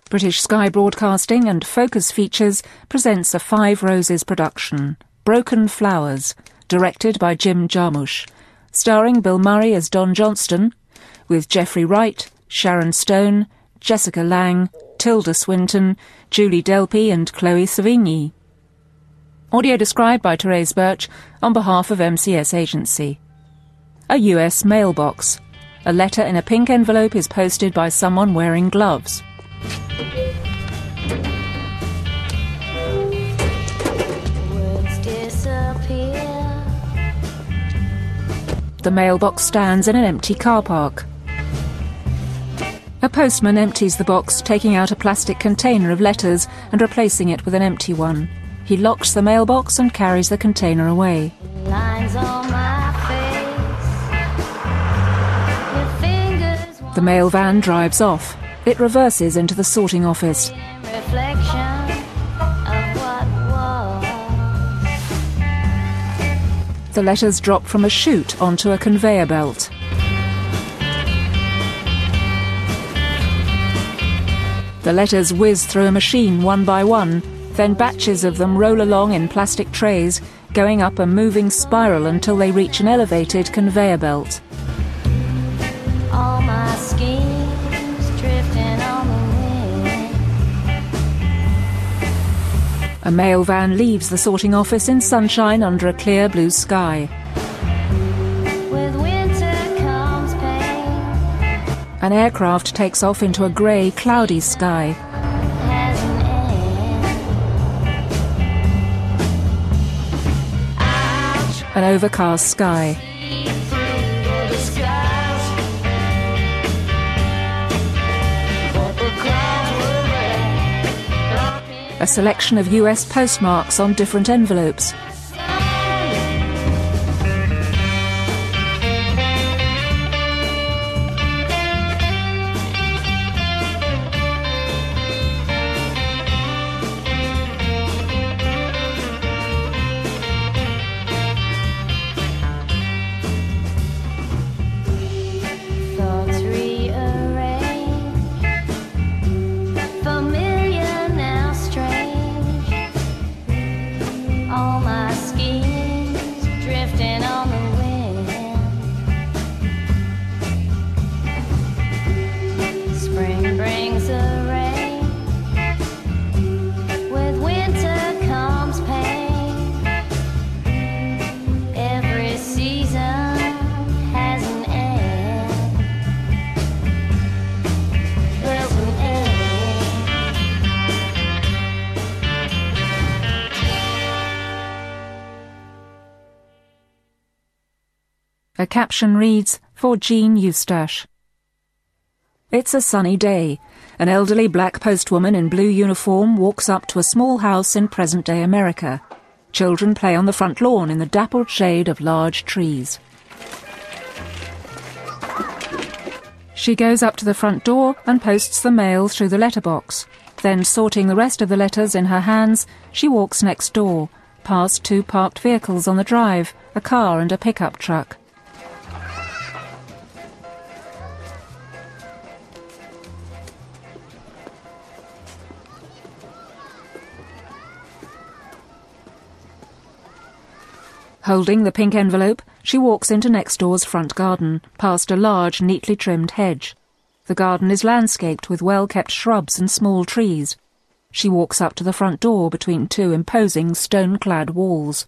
British Sky Broadcasting and Focus Features presents a Five Roses production, Broken Flowers, directed by Jim Jarmusch, starring Bill Murray as Don Johnston, with Jeffrey Wright, Sharon Stone, Jessica Lange, Tilda Swinton, Julie Delpy and Chloe Savigny. Audio described by Therese Birch on behalf of MCS Agency. A US mailbox. A letter in a pink envelope is posted by someone wearing gloves. Words disappear. The mailbox stands in an empty car park. A postman empties the box, taking out a plastic container of letters and replacing it with an empty one. He locks the mailbox and carries the container away. Lines on my face. Your fingers The mail van drives off. It reverses into the sorting office. reflection of what was. The letters drop from a chute onto a conveyor belt. The letters whiz through a machine one by one, then batches of them roll along in plastic trays, going up a moving spiral until they reach an elevated conveyor belt. All my schemes drifting on the wind. A mail van leaves the sorting office in sunshine under a clear blue sky. With winter comes pain. An aircraft takes off into a grey, cloudy sky. Has an end. Ouch. An overcast sky. Through the skies. But the clouds were red. A selection of US postmarks on different envelopes. Thoughts rearranged, familiar now strange. All my schemes drifting on the wind. Spring brings the rain, with winter comes pain. Every season has an end. There's an end. A caption reads, "For Jean Eustache." It's a sunny day. An elderly black postwoman in blue uniform walks up to a small house in present-day America. Children play on the front lawn in the dappled shade of large trees. She goes up to the front door and posts the mail through the letterbox. Then, sorting the rest of the letters in her hands, she walks next door, past two parked vehicles on the drive, a car and a pickup truck. Holding the pink envelope, she walks into next door's front garden, past a large, neatly trimmed hedge. The garden is landscaped with well-kept shrubs and small trees. She walks up to the front door between two imposing stone-clad walls.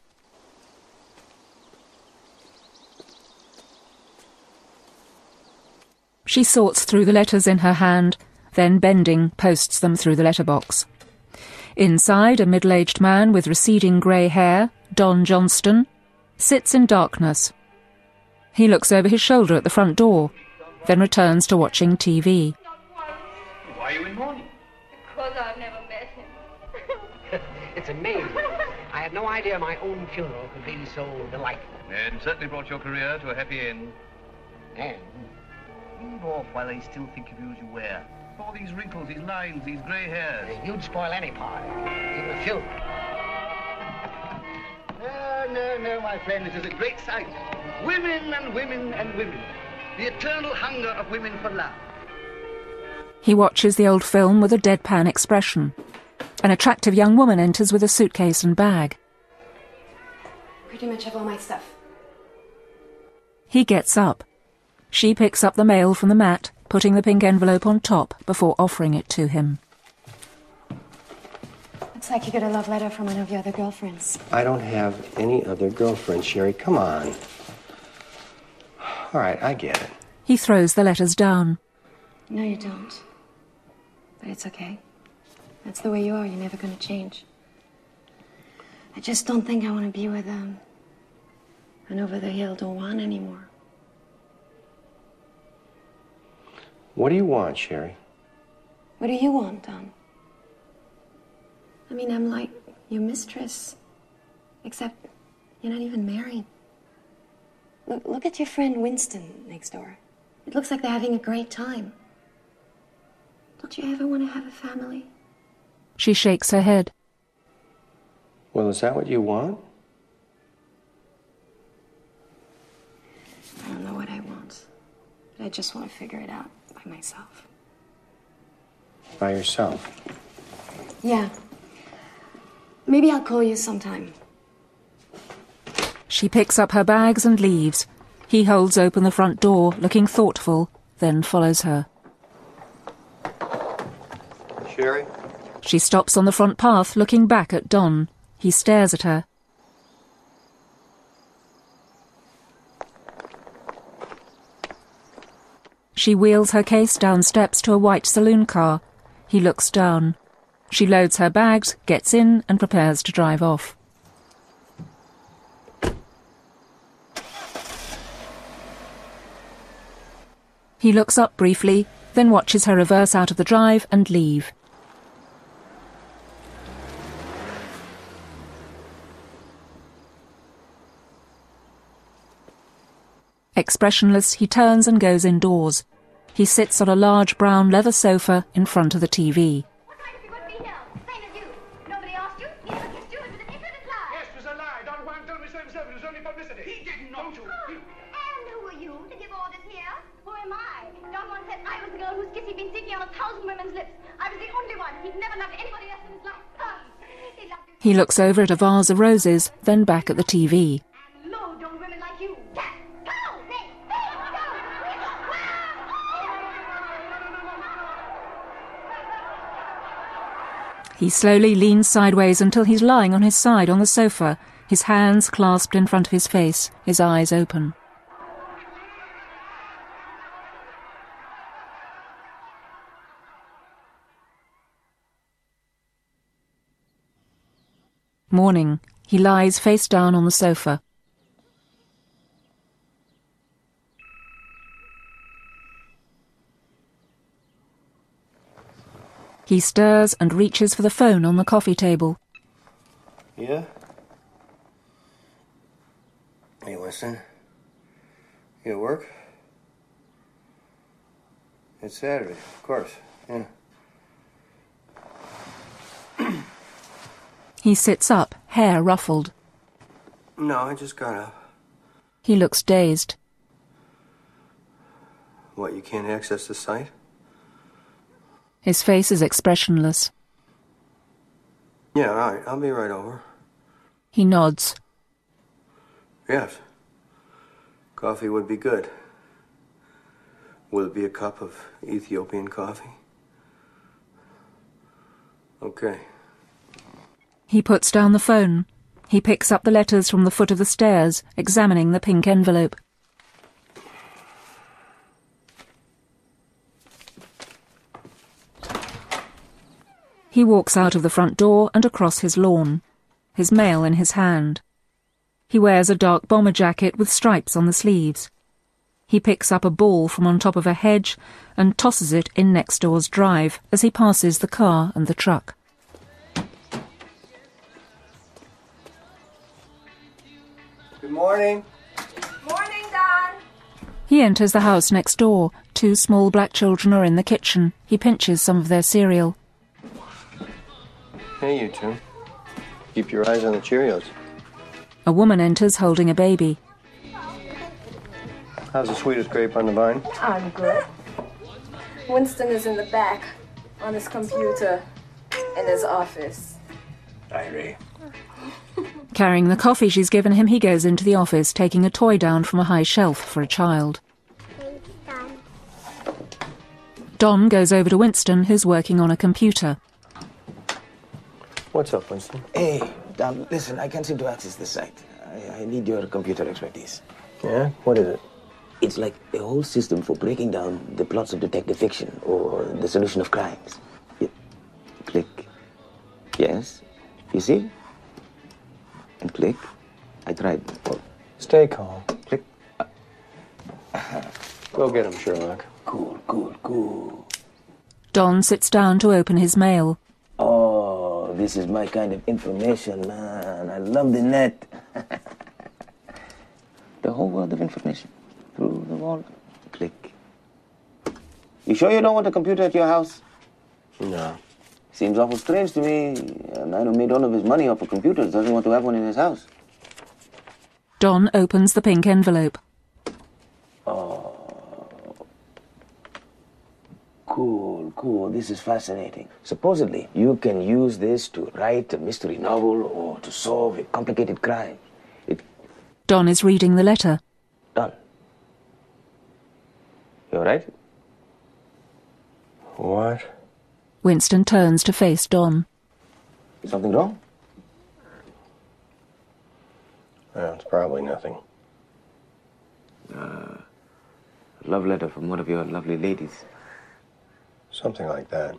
She sorts through the letters in her hand, then bending, posts them through the letterbox. Inside, a middle-aged man with receding grey hair, Don Johnston, sits in darkness. He looks over his shoulder at the front door, then returns to watching TV. Why are you in mourning? Because I've never met him. It's amazing. I had no idea my own funeral could be so delightful. And certainly brought your career to a happy end. And Leave off while they still think of you as you were. All these wrinkles, these lines, these grey hairs. you'd spoil any party, even a funeral. No, my friend, it is a great sight. Women and women and women. The eternal hunger of women for love. He watches the old film with a deadpan expression. An attractive young woman enters with a suitcase and bag. Pretty much have all my stuff. He gets up. She picks up the mail from the mat, putting the pink envelope on top before offering it to him. Looks like you got a love letter from one of your other girlfriends. I don't have any other girlfriend, Sherry. Come on. All right, I get it. He throws the letters down. No, you don't. But it's okay. That's the way you are. You're never going to change. I just don't think I want to be with an over-the-hill don't want anymore. What do you want, Sherry? What do you want, Don? I mean, I'm like your mistress. Except you're not even married. Look at your friend Winston next door. It looks like they're having a great time. Don't you ever want to have a family? She shakes her head. Well, is that what you want? I don't know what I want. But I just want to figure it out by myself. By yourself? Yeah. Maybe I'll call you sometime. She picks up her bags and leaves. He holds open the front door, looking thoughtful, then follows her. Sherry? She stops on the front path, looking back at Don. He stares at her. She wheels her case down steps to a white saloon car. He looks down. She loads her bags, gets in, and prepares to drive off. He looks up briefly, then watches her reverse out of the drive and leave. Expressionless, he turns and goes indoors. He sits on a large brown leather sofa in front of the TV. What right have you got me here? Same as you. Nobody asked you. He never kissed you. It was an infinite lie. Yes, it was a lie. Don Juan told me so himself. It was only publicity. He didn't know to. And who are you to give orders here? Who am I? Don Juan said I was the girl whose kiss he'd been seeking on 1,000 women's lips. I was the only one. He'd never loved anybody else in his life. He loved you. He looks over at a vase of roses, then back at the TV. And lo, don't women like you. Go! Hey! He slowly leans sideways until he's lying on his side on the sofa, his hands clasped in front of his face, his eyes open. Morning. He lies face down on the sofa. He stirs and reaches for the phone on the coffee table. Yeah? Hey, Winston. You at work? It's Saturday, of course, yeah. He sits up, hair ruffled. No, I just got up. He looks dazed. What, you can't access the site? His face is expressionless. Yeah, all right, I'll be right over. He nods. Yes. Coffee would be good. Will it be a cup of Ethiopian coffee? Okay. He puts down the phone. He picks up the letters from the foot of the stairs, examining the pink envelope. He walks out of the front door and across his lawn, his mail in his hand. He wears a dark bomber jacket with stripes on the sleeves. He picks up a ball from on top of a hedge and tosses it in next door's drive as he passes the car and the truck. Good morning. Morning, Don. He enters the house next door. 2 small black children are in the kitchen. He pinches some of their cereal. Hey, you two. Keep your eyes on the Cheerios. A woman enters holding a baby. How's the sweetest grape on the vine? I'm good. Winston is in the back on his computer in his office. Irie. Carrying the coffee she's given him, he goes into the office, taking a toy down from a high shelf for a child. Don goes over to Winston, who's working on a computer. What's up, Winston? Hey, Don, listen, I can't seem to access this site. I need your computer expertise. Yeah? What is it? It's like a whole system for breaking down the plots of detective fiction or the solution of crimes. Click. Yes. You see? And click. I tried. Oh. Stay calm. Click. Go get him, Sherlock. Cool. Don sits down to open his mail. Oh, this is my kind of information, man. I love the net. The whole world of information. Through the wall. Click. You sure you don't want a computer at your house? No. Seems awful strange to me. A man who made all of his money off of computers doesn't want to have one in his house. Don opens the pink envelope. Oh. Cool. This is fascinating. Supposedly, you can use this to write a mystery novel or to solve a complicated crime. Don is reading the letter. Done. You all right? What? Winston turns to face Don. Something wrong? Well, it's probably nothing. A love letter from one of your lovely ladies. Something like that.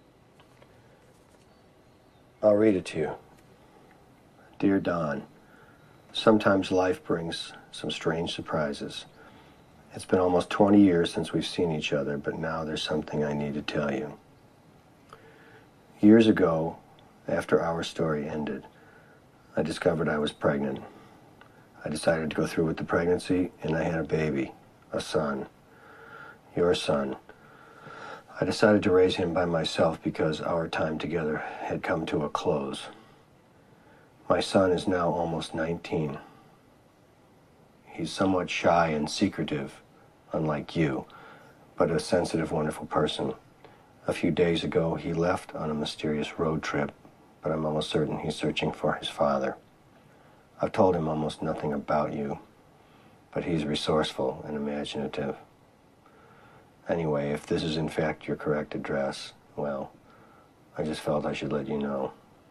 I'll read it to you. Dear Don, sometimes life brings some strange surprises. It's been almost 20 years since we've seen each other, but now there's something I need to tell you. Years ago, after our story ended, I discovered I was pregnant. I decided to go through with the pregnancy, and I had a baby, a son, your son. I decided to raise him by myself because our time together had come to a close. My son is now almost 19. He's somewhat shy and secretive, unlike you, but a sensitive, wonderful person. A few days ago, he left on a mysterious road trip, but I'm almost certain he's searching for his father. I've told him almost nothing about you, but he's resourceful and imaginative. Anyway, if this is in fact your correct address, well, I just felt I should let you know.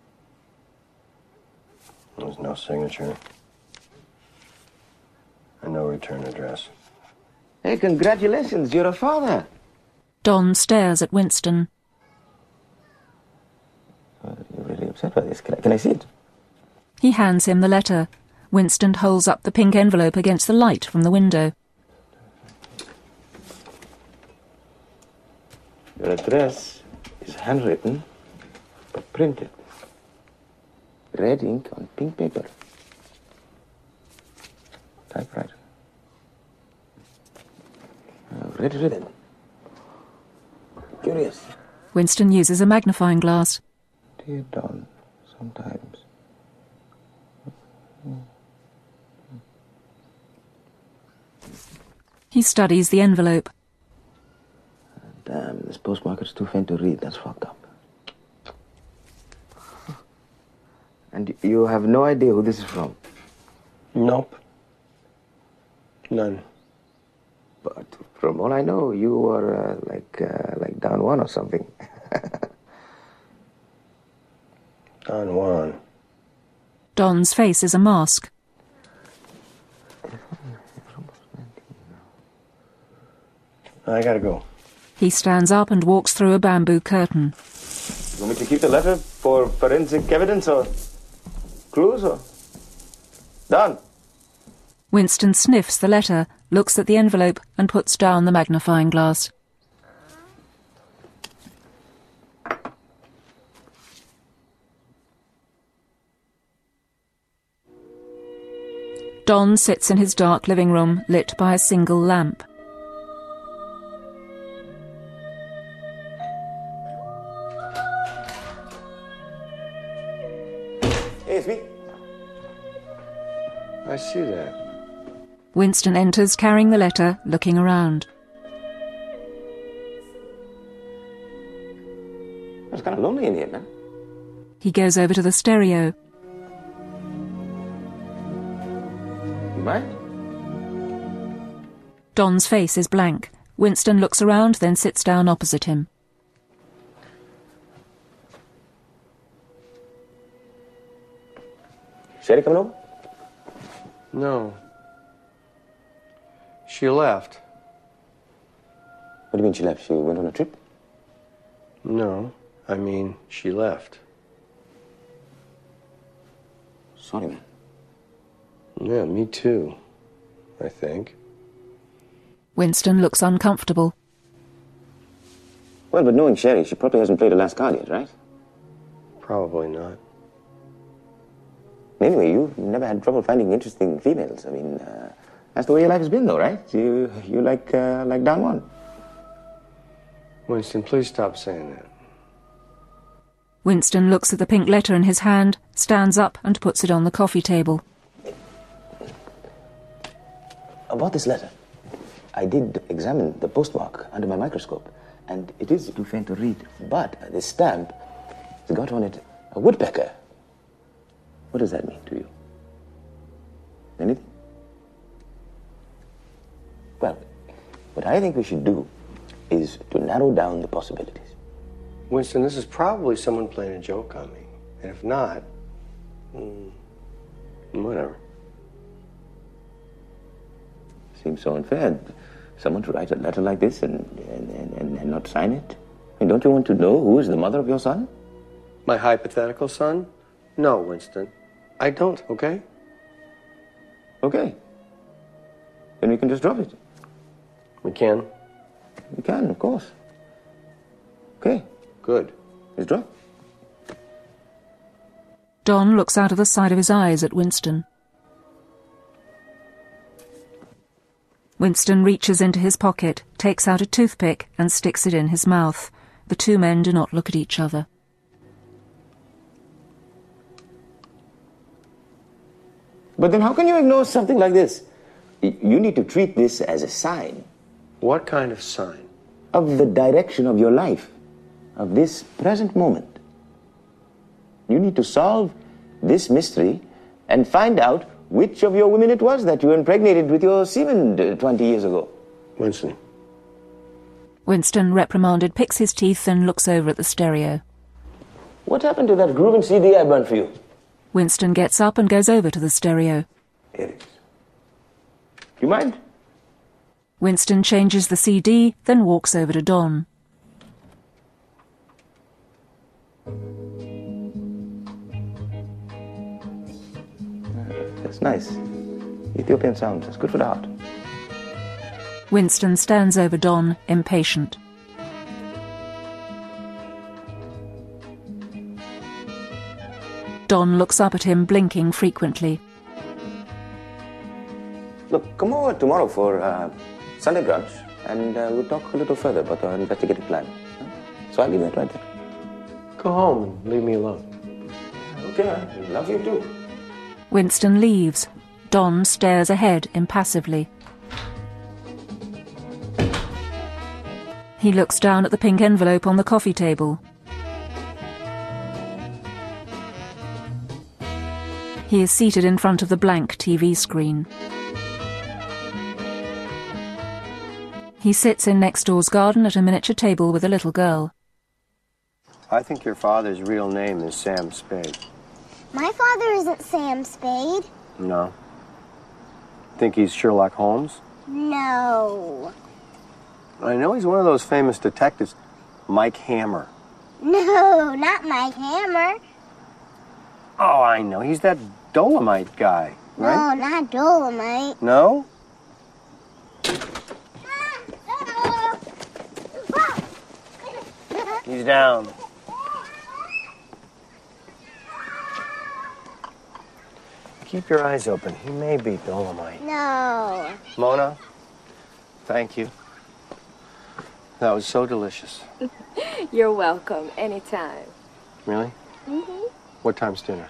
There's no signature and no return address. Hey, congratulations, you're a father. Don stares at Winston. You're really upset by this. Can I see it? He hands him the letter. Winston holds up the pink envelope against the light from the window. Your address is handwritten, but printed. Red ink on pink paper. Typewriter. Red ribbon. Curious. Winston uses a magnifying glass. Dear Don, sometimes. He studies the envelope. Damn, this postmarker's too faint to read. That's fucked up. And you have no idea who this is from? Nope. None. But from all I know, you were like Don Juan or something. Don Juan. Don's face is a mask. I gotta go. He stands up and walks through a bamboo curtain. You want me to keep the letter for forensic evidence or clues or... Don! Winston sniffs the letter, looks at the envelope and puts down the magnifying glass. Don sits in his dark living room, lit by a single lamp. Hey, it's me. I see that. Winston enters, carrying the letter, looking around. It's kind of lonely in here, man. He goes over to the stereo. You mind? Don's face is blank. Winston looks around, then sits down opposite him. Sherry coming over? No. She left. What do you mean she left? She went on a trip? No, I mean she left. Sorry, man. Yeah, me too, I think. Winston looks uncomfortable. Well, but knowing Sherry, she probably hasn't played a last card yet, right? Probably not. Anyway, you've never had trouble finding interesting females. I mean, that's the way your life has been, though, right? You like Don Juan. Winston, please stop saying that. Winston looks at the pink letter in his hand, stands up and puts it on the coffee table. About this letter, I did examine the postmark under my microscope, and it is too faint to read, but the stamp has got on it a woodpecker. What does that mean to you? Anything? Well, what I think we should do is to narrow down the possibilities. Winston, this is probably someone playing a joke on me. And if not, whatever. Seems so unfair. Someone to write a letter like this and not sign it? I mean, don't you want to know who is the mother of your son? My hypothetical son? No, Winston. I don't, okay? Okay. Then we can just drop it. We can? We can, of course. Okay. Good. It's dropped. Don looks out of the side of his eyes at Winston. Winston reaches into his pocket, takes out a toothpick and sticks it in his mouth. The two men do not look at each other. But then how can you ignore something like this? You need to treat this as a sign. What kind of sign? Of the direction of your life, of this present moment. You need to solve this mystery and find out which of your women it was that you impregnated with your semen 20 years ago. Winston. Winston, reprimanded, picks his teeth and looks over at the stereo. What happened to that grooving CD I burned for you? Winston gets up and goes over to the stereo. Here it is. You mind? Winston changes the CD, then walks over to Don. That's nice. Ethiopian sounds. It's good for the heart. Winston stands over Don, impatient. Don looks up at him, blinking frequently. Look, come over tomorrow for Sunday brunch, and we'll talk a little further about our investigative plan. Huh? So I'll leave that right there. Go home and leave me alone. Okay, I love you too. Winston leaves. Don stares ahead impassively. He looks down at the pink envelope on the coffee table. He is seated in front of the blank TV screen. He sits in next door's garden at a miniature table with a little girl. I think your father's real name is Sam Spade. My father isn't Sam Spade. No. Think he's Sherlock Holmes? No. I know he's one of those famous detectives. Mike Hammer. No, not Mike Hammer. Oh, I know. He's that Dolomite guy, right? No, not Dolomite. No? He's down. Keep your eyes open. He may be Dolomite. No. Mona, thank you. That was so delicious. You're welcome. Anytime. Really? Mm-hmm. What time's dinner?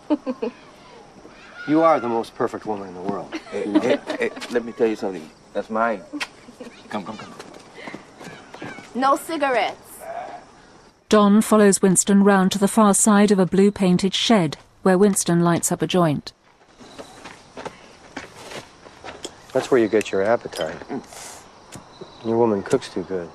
You are the most perfect woman in the world. Hey, let me tell you something. That's mine. Come. No cigarettes. Don follows Winston round to the far side of a blue-painted shed, where Winston lights up a joint. That's where you get your appetite. Your woman cooks too good.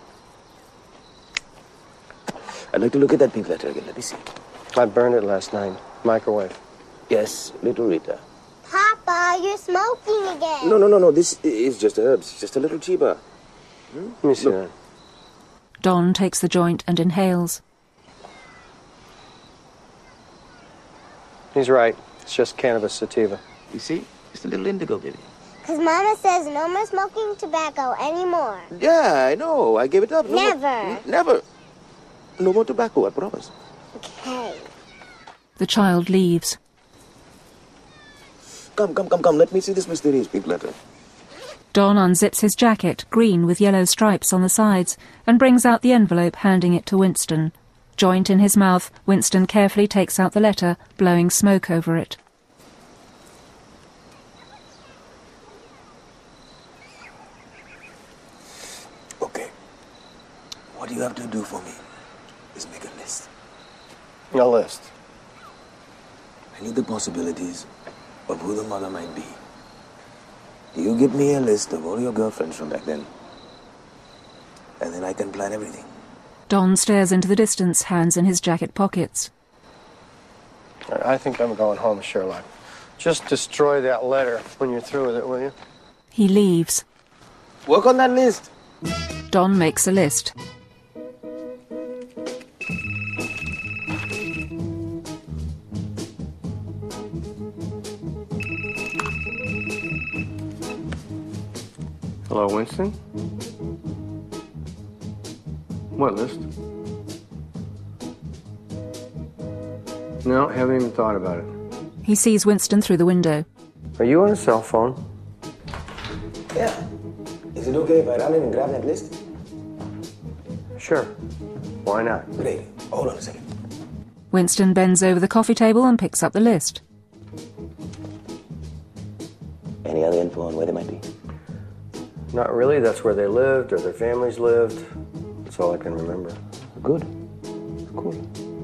I'd like to look at that pink letter again. Let me see. I burned it last night. Microwave. Yes, little Rita. Papa, you're smoking again. No. This is just herbs. Just a little chiba. Let me see that. Don takes the joint and inhales. He's right. It's just cannabis sativa. You see? Just a little indigo, baby. Because Mama says no more smoking tobacco anymore. Yeah, I know. I gave it up. Never. Never. No more tobacco, I promise. Okay. The child leaves. Come. Let me see this mysterious pink letter. Don unzips his jacket, green with yellow stripes on the sides, and brings out the envelope, handing it to Winston. Joint in his mouth, Winston carefully takes out the letter, blowing smoke over it. Okay. What you have to do for me is make a list. A list. I need the possibilities of who the mother might be. You give me a list of all your girlfriends from back then, and then I can plan everything. Don stares into the distance, hands in his jacket pockets. I think I'm going home, Sherlock. Just destroy that letter when you're through with it, will you? He leaves. Work on that list. Don makes a list. Hello, Winston? What list? No, haven't even thought about it. He sees Winston through the window. Are you on a cell phone? Yeah. Is it okay if I run in and grab that list? Sure. Why not? Great. Hold on a second. Winston bends over the coffee table and picks up the list. Any other info on where they might be? Not really. That's where they lived or their families lived. That's all I can remember. Good. Cool.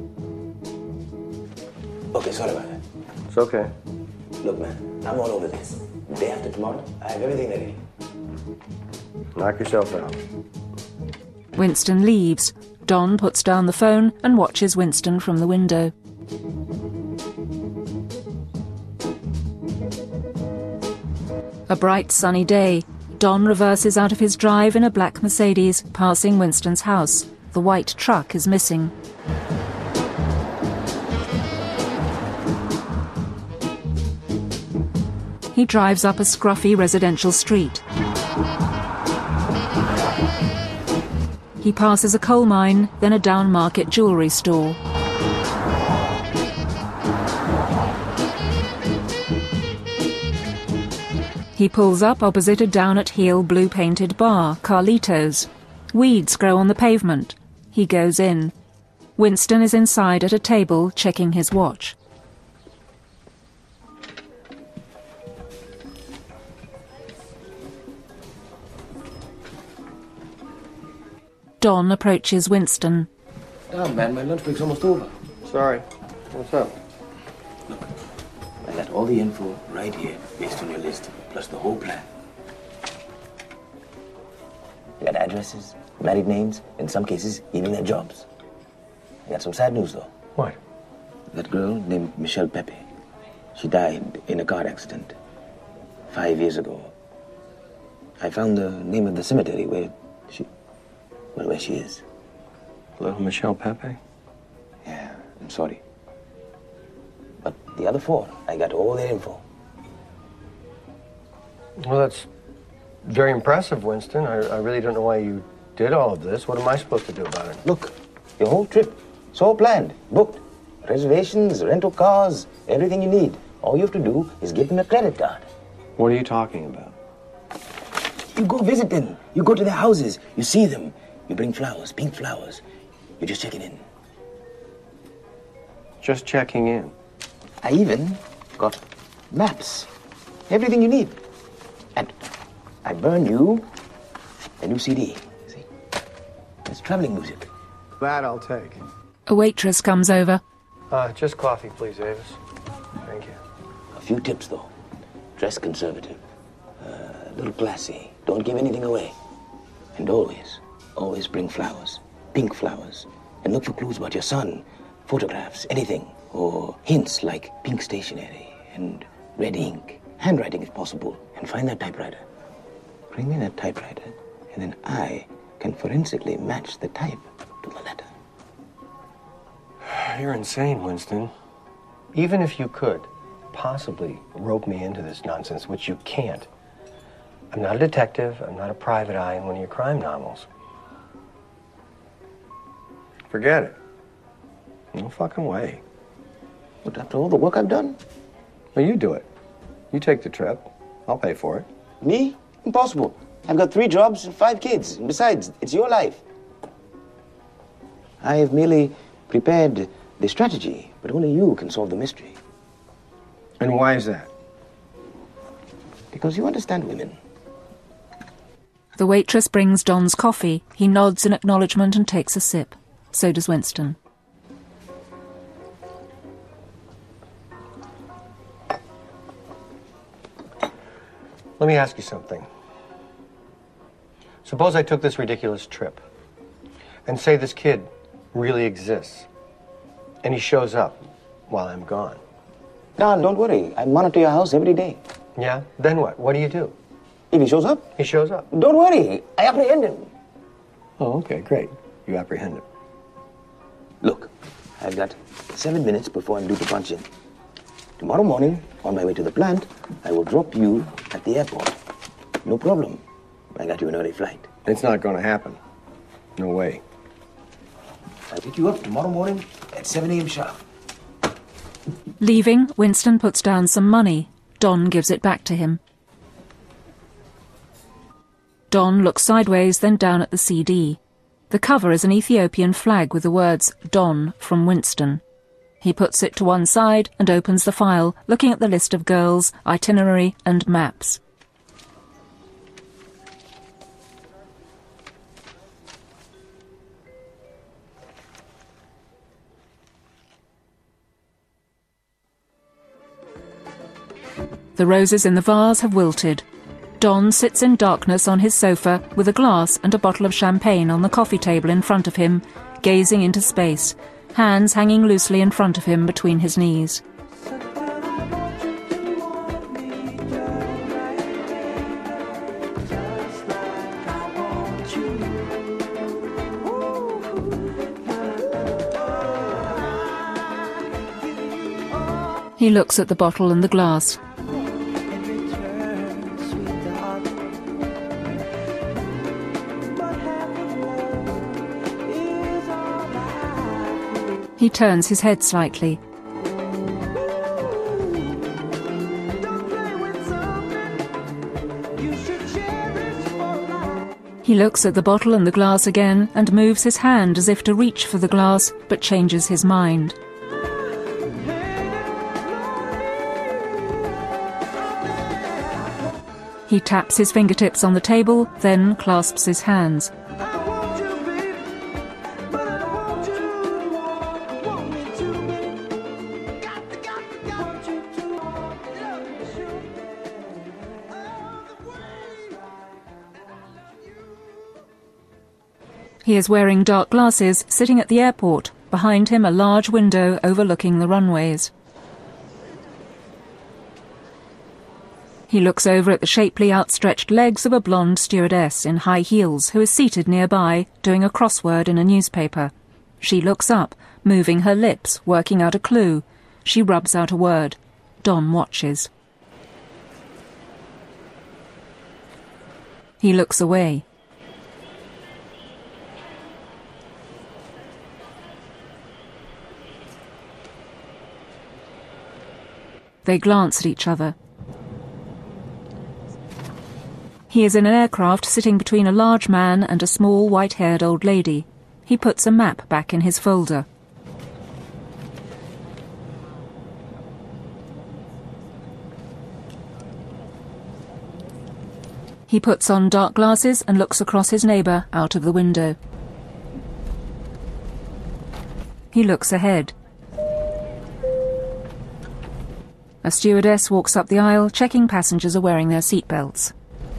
Okay, sorry about that. It's okay. Look, man, I'm all over this. The day after tomorrow, I have everything ready. Knock yourself out. Winston leaves. Don puts down the phone and watches Winston from the window. A bright sunny day. Don reverses out of his drive in a black Mercedes, passing Winston's house. The white truck is missing. He drives up a scruffy residential street. He passes a coal mine, then a down-market jewellery store. He pulls up opposite a down-at-heel blue-painted bar, Carlito's. Weeds grow on the pavement. He goes in. Winston is inside at a table, checking his watch. Don approaches Winston. Oh, man, my lunch break's almost over. Sorry. What's up? Look, I got all the info right here based on your list, plus the whole plan. I got addresses, married names, in some cases, even their jobs. I got some sad news, though. What? That girl named Michelle Pepe. She died in a car accident 5 years ago. I found the name of the cemetery where she is. Little Michelle Pepe? Yeah, I'm sorry. But the other four, I got all their info. Well, that's very impressive, Winston. I really don't know why you did all of this. What am I supposed to do about it? Look, your whole trip, it's all planned, booked. Reservations, rental cars, everything you need. All you have to do is give them a credit card. What are you talking about? You go visit them. You go to their houses. You see them. You bring flowers, pink flowers. You're just checking in. Just checking in. I even got maps. Everything you need. And I burn you a new CD. See? It's traveling music. That I'll take. A waitress comes over. Just coffee, please, Avis. Thank you. A few tips, though. Dress conservative. A little classy. Don't give anything away. And always bring flowers. Pink flowers. And look for clues about your son. Photographs, anything. Or hints like pink stationery and red ink. Handwriting if possible. And find that typewriter. Bring me that typewriter. And then I can forensically match the type to the letter. You're insane, Winston. Even if you could possibly rope me into this nonsense, which you can't. I'm not a detective. I'm not a private eye in one of your crime novels. Forget it. No fucking way. But after all the work I've done? Well, you do it. You take the trip. I'll pay for it. Me? Impossible. I've got 3 jobs and 5 kids. And besides, it's your life. I have merely prepared the strategy, but only you can solve the mystery. And why is that? Because you understand women. The waitress brings Don's coffee. He nods in acknowledgement and takes a sip. So does Winston. Let me ask you something. Suppose I took this ridiculous trip, and say this kid really exists, and he shows up while I'm gone. Don, don't worry. I monitor your house every day. Yeah? Then what? What do you do? If he shows up? He shows up. Don't worry. I apprehend him. Oh, okay, great. You apprehend him. Look, I've got 7 minutes before I'm due to punch in. Tomorrow morning, on my way to the plant, I will drop you at the airport. No problem. I got you an early flight. It's not going to happen. No way. I'll pick you up tomorrow morning at 7 a.m. sharp. Leaving, Winston puts down some money. Don gives it back to him. Don looks sideways, then down at the CD. The cover is an Ethiopian flag with the words Don from Winston. He puts it to one side and opens the file, looking at the list of girls, itinerary and maps. The roses in the vase have wilted. Don sits in darkness on his sofa with a glass and a bottle of champagne on the coffee table in front of him, gazing into space, hands hanging loosely in front of him between his knees. He looks at the bottle and the glass. He turns his head slightly. He looks at the bottle and the glass again and moves his hand as if to reach for the glass, but changes his mind. He taps his fingertips on the table, then clasps his hands. He is wearing dark glasses, sitting at the airport. Behind him, a large window overlooking the runways. He looks over at the shapely, outstretched legs of a blonde stewardess in high heels who is seated nearby, doing a crossword in a newspaper. She looks up, moving her lips, working out a clue. She rubs out a word. Don watches. He looks away. They glance at each other. He is in an aircraft sitting between a large man and a small white-haired old lady. He puts a map back in his folder. He puts on dark glasses and looks across his neighbour out of the window. He looks ahead. A stewardess walks up the aisle, checking passengers are wearing their seatbelts.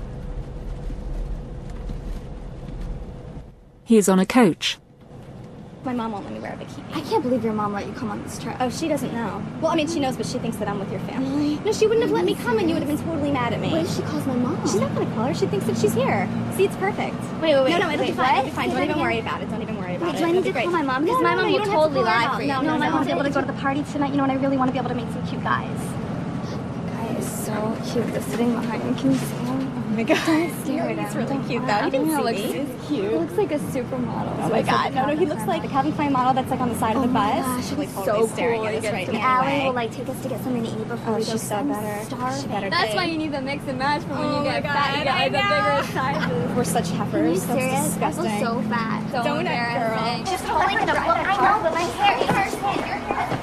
He is on a coach. My mom won't let me wear a bikini. I can't believe your mom let you come on this trip. Oh, she doesn't know. Well, I mean, she knows, but she thinks that I'm with your family. No, she wouldn't have let me come, and you would have been totally mad at me. What if she calls my mom? She's not going to call her. She thinks that she's here. See, it's perfect. Wait. No, it'll be fine. It'll be fine. Don't even worry about it. Don't even worry about it. Do I need to call my mom? Because my mom will totally lie for you. No, my mom's able to go to the party tonight. You know what? I really want to be able to meet some cute guys. The guy is so cute. They're sitting behind me. Can you see him? Oh my god. Don't stare at him. He's really cute though. You can see me. He's cute. He looks like a supermodel. Oh my god. No, he looks like the Calvin Klein model that's like on the side of the bus. She's like totally staring at us right now. Allie will like take us to get something to eat before we go. She's so better. That's why you need the mix and match for when you get fat. You get the bigger sizes. We're such heifers. Are you serious? Disgusting. I feel so fat. So embarrassing. Just holding it up. I know, but my hair hurts. Your hair.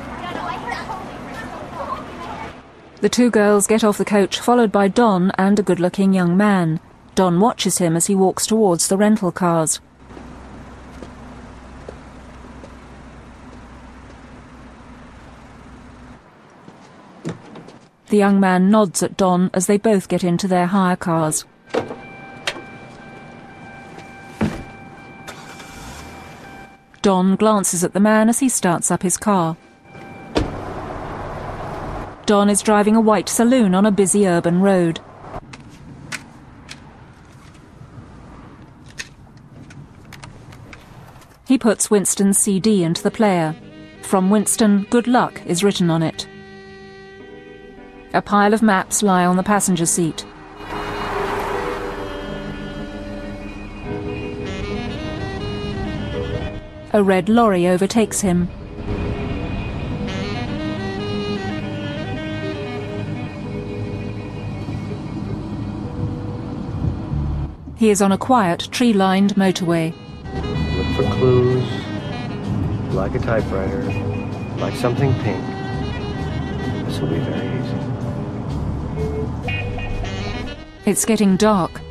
The two girls get off the coach, followed by Don and a good-looking young man. Don watches him as he walks towards the rental cars. The young man nods at Don as they both get into their hire cars. Don glances at the man as he starts up his car. Don is driving a white saloon on a busy urban road. He puts Winston's CD into the player. From Winston, "Good luck" is written on it. A pile of maps lie on the passenger seat. A red lorry overtakes him. He is on a quiet, tree-lined motorway. Look for clues, like a typewriter, like something pink. This will be very easy. It's getting dark.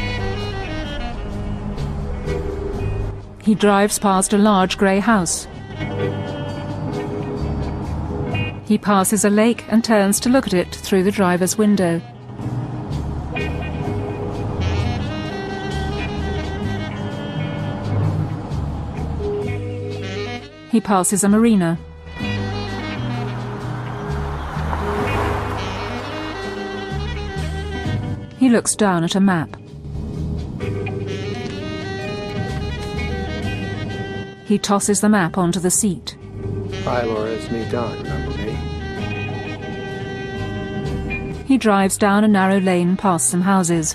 He drives past a large grey house. He passes a lake and turns to look at it through the driver's window. He passes a marina. He looks down at a map. He tosses the map onto the seat. Hi, Laura, it's me, Don. Remember me? He drives down a narrow lane past some houses.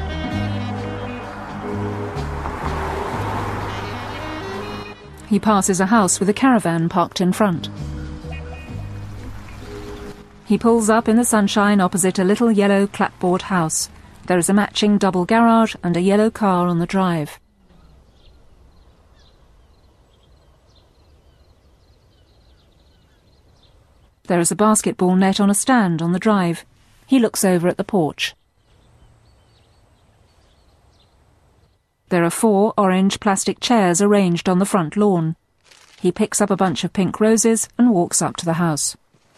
He passes a house with a caravan parked in front. He pulls up in the sunshine opposite a little yellow clapboard house. There is a matching double garage and a yellow car on the drive. There is a basketball net on a stand on the drive. He looks over at the porch. There are 4 orange plastic chairs arranged on the front lawn. He picks up a bunch of pink roses and walks up to the house.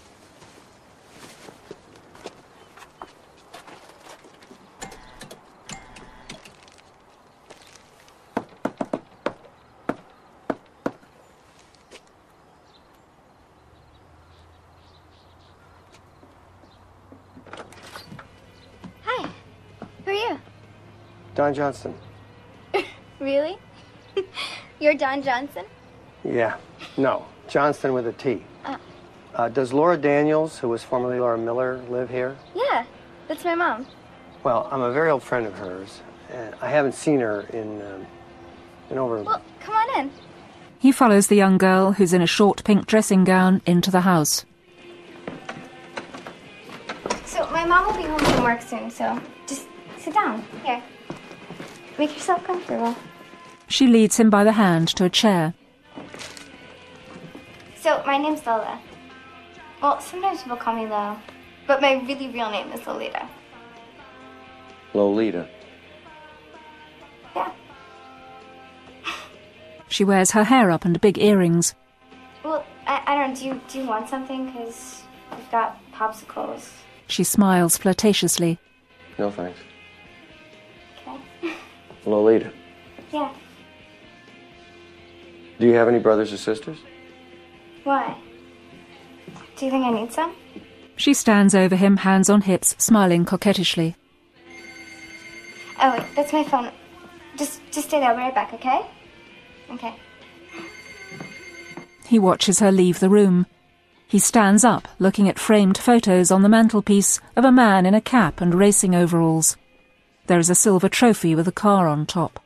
Hi. Who are you? Don Johnston. Really? You're Don Johnson? Yeah. No. Johnston with a T. Does Laura Daniels, who was formerly Laura Miller, live here? Yeah. That's my mom. Well, I'm a very old friend of hers. I haven't seen her in over... Well, come on in. He follows the young girl, who's in a short pink dressing gown, into the house. So, my mom will be home from work soon, so just sit down. Here. Make yourself comfortable. She leads him by the hand to a chair. So, my name's Lola. Well, sometimes people call me Lo, but my really real name is Lolita. Lolita. Yeah. She wears her hair up and big earrings. I don't know, do you want something? Because we've got popsicles. She smiles flirtatiously. No thanks. Okay. Lolita, Yeah. do you have any brothers or sisters? Why? Do you think I need some? She stands over him, hands on hips, smiling coquettishly. Oh, wait, that's my phone. Just stay there, I'll be right back, okay? Okay. He watches her leave the room. He stands up, looking at framed photos on the mantelpiece of a man in a cap and racing overalls. There is a silver trophy with a car on top.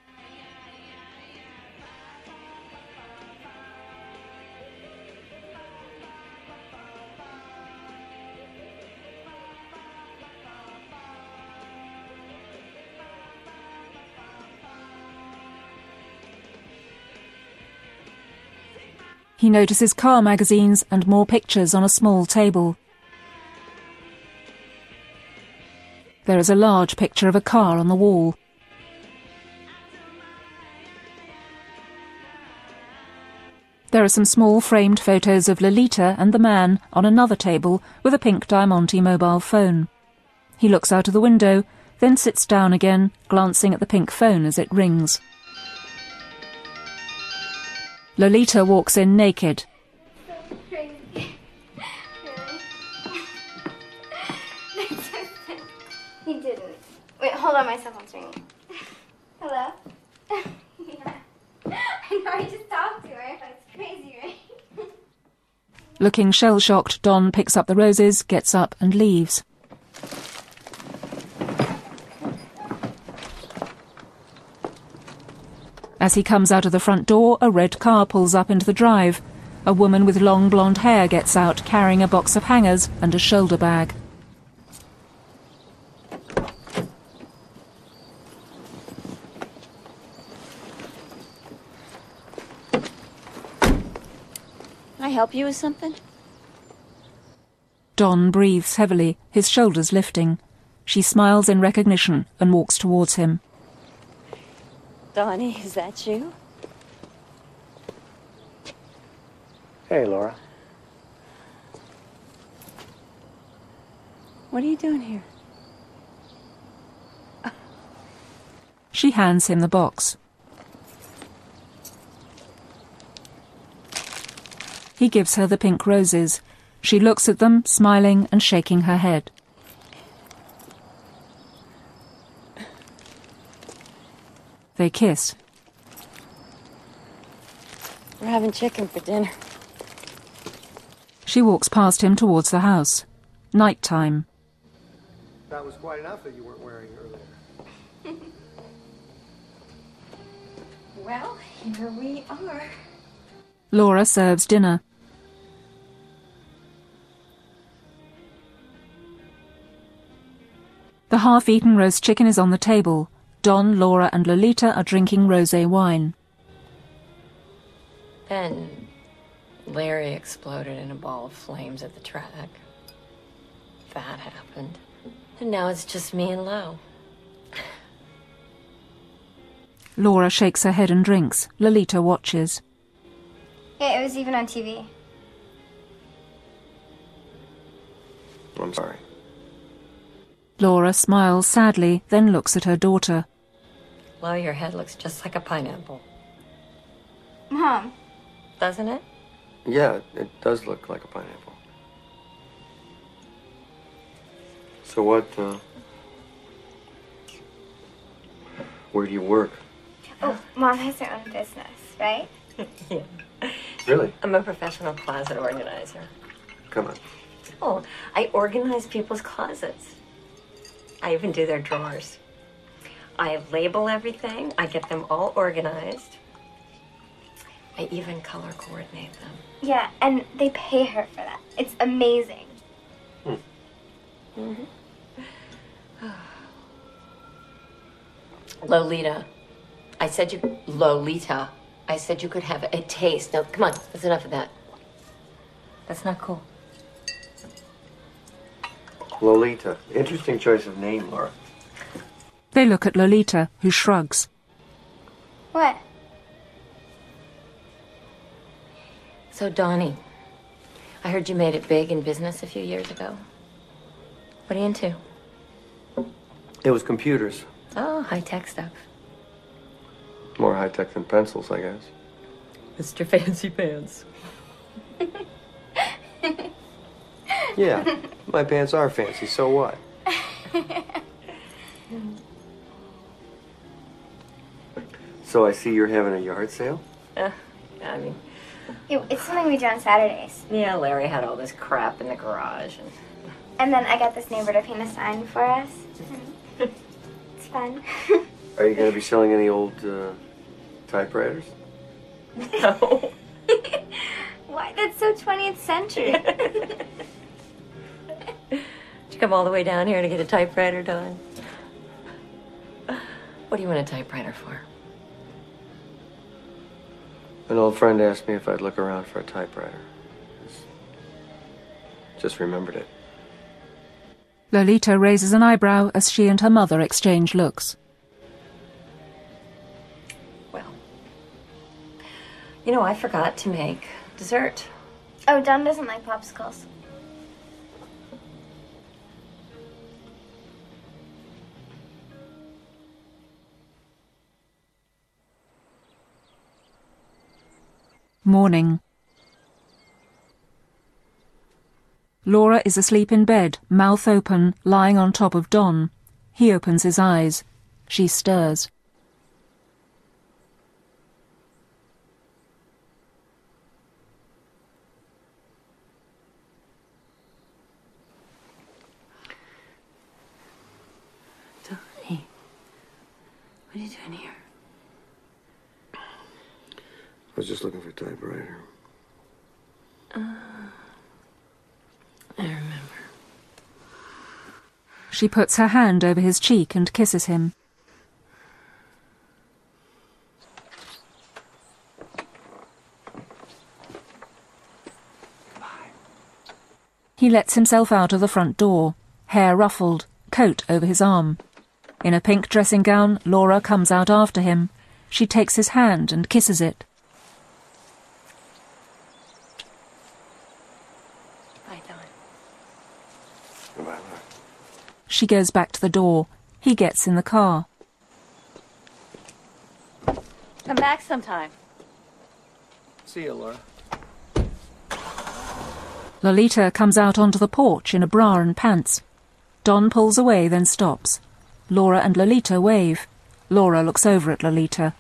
He notices car magazines and more pictures on a small table. There is a large picture of a car on the wall. There are some small framed photos of Lolita and the man on another table with a pink Diamante mobile phone. He looks out of the window, then sits down again, glancing at the pink phone as it rings. Lolita walks in naked. So crazy. Really? He didn't. Wait, hold on, my cell phone's ringing. Hello? Yeah. I know, I just talked to her. That's crazy, right? Looking shell-shocked, Don picks up the roses, gets up and leaves. As he comes out of the front door, a red car pulls up into the drive. A woman with long blonde hair gets out, carrying a box of hangers and a shoulder bag. Can I help you with something? Don breathes heavily, his shoulders lifting. She smiles in recognition and walks towards him. Donnie, is that you? Hey, Laura. What are you doing here? She hands him the box. He gives her the pink roses. She looks at them, smiling and shaking her head. They kiss. We're having chicken for dinner. She walks past him towards the house. Night time. That was quite an outfit you weren't wearing earlier. Well, here we are. Laura serves dinner. The half-eaten roast chicken is on the table. Don, Laura and Lolita are drinking rosé wine. Then Larry exploded in a ball of flames at the track. That happened. And now it's just me and Lo. Laura shakes her head and drinks. Lolita watches. Yeah, it was even on TV. I'm sorry. Laura smiles sadly, then looks at her daughter. Lo, your head looks just like a pineapple. Mom. Doesn't it? Yeah, it does look like a pineapple. So what, where do you work? Oh, Mom has her own business, right? Yeah. Really? I'm a professional closet organizer. Come on. Oh, I organize people's closets. I even do their drawers. I label everything. I get them all organized. I even color coordinate them. Yeah, and they pay her for that. It's amazing. Mm-hmm. Lolita. Lolita. I said you could have a taste. Now, come on. That's enough of that. That's not cool. Lolita. Interesting choice of name, Laura. They look at Lolita, who shrugs. What? So, Donnie, I heard you made it big in business a few years ago. What are you into? It was computers. Oh, high-tech stuff. More high-tech than pencils, I guess. Mr. Fancy Pants. Yeah, my pants are fancy, so what? So I see you're having a yard sale? I mean... It's something we do on Saturdays. Yeah, Larry had all this crap in the garage. And then I got this neighbor to paint a sign for us. It's fun. Are you going to be selling any old typewriters? No. Why? That's so 20th century. Did you come all the way down here to get a typewriter done? What do you want a typewriter for? An old friend asked me if I'd look around for a typewriter. Just remembered it. Lolita raises an eyebrow as she and her mother exchange looks. Well, you know, I forgot to make dessert. Oh, Don doesn't like popsicles. Morning. Laura is asleep in bed, mouth open, lying on top of Don. He opens his eyes. She stirs. Donnie, what are you doing here? I was just looking for a typewriter. I remember. She puts her hand over his cheek and kisses him. He lets himself out of the front door, hair ruffled, coat over his arm. In a pink dressing gown, Laura comes out after him. She takes his hand and kisses it. She goes back to the door. He gets in the car. Come back sometime. See you, Laura. Lolita comes out onto the porch in a bra and pants. Don pulls away, then stops. Laura and Lolita wave. Laura looks over at Lolita.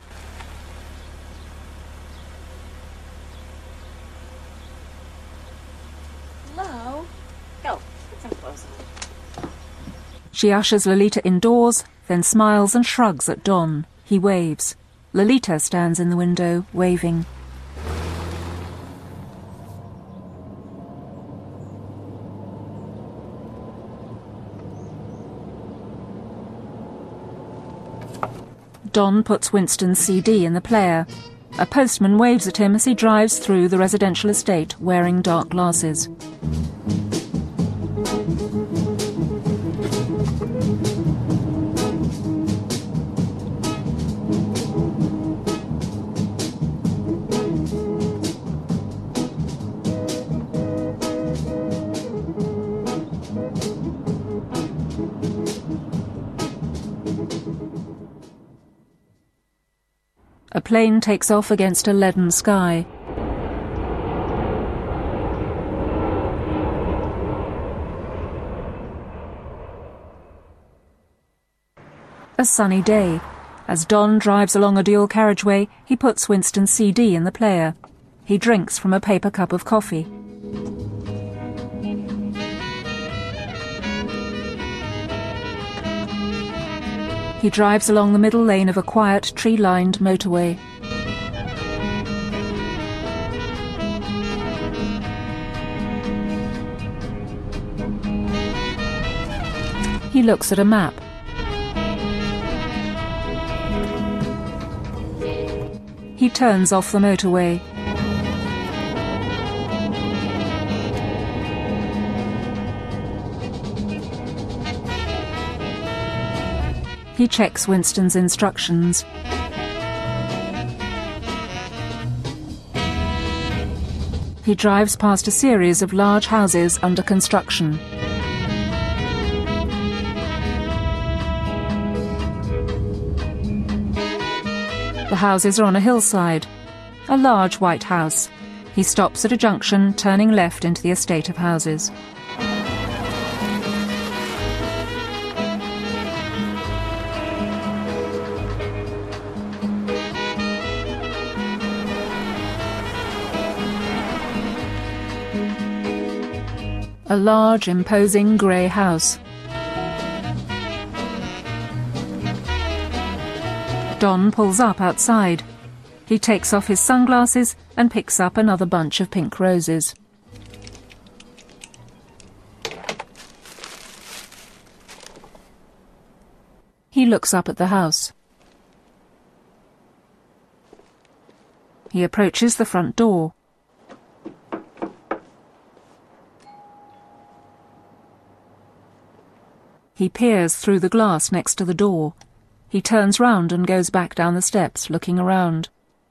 Hello? Go. Put some clothes on. She ushers Lolita indoors, then smiles and shrugs at Don. He waves. Lolita stands in the window, waving. Don puts Winston's CD in the player. A postman waves at him as he drives through the residential estate wearing dark glasses. A plane takes off against a leaden sky. A sunny day. As Don drives along a dual carriageway, he puts Winston's CD in the player. He drinks from a paper cup of coffee. He drives along the middle lane of a quiet, tree-lined motorway. He looks at a map. He turns off the motorway. He checks Winston's instructions. He drives past a series of large houses under construction. The houses are on a hillside. A large white house. He stops at a junction, turning left into the estate of houses. A large, imposing grey house. Don pulls up outside. He takes off his sunglasses and picks up another bunch of pink roses. He looks up at the house. He approaches the front door. He peers through the glass next to the door. He turns round and goes back down the steps, looking around.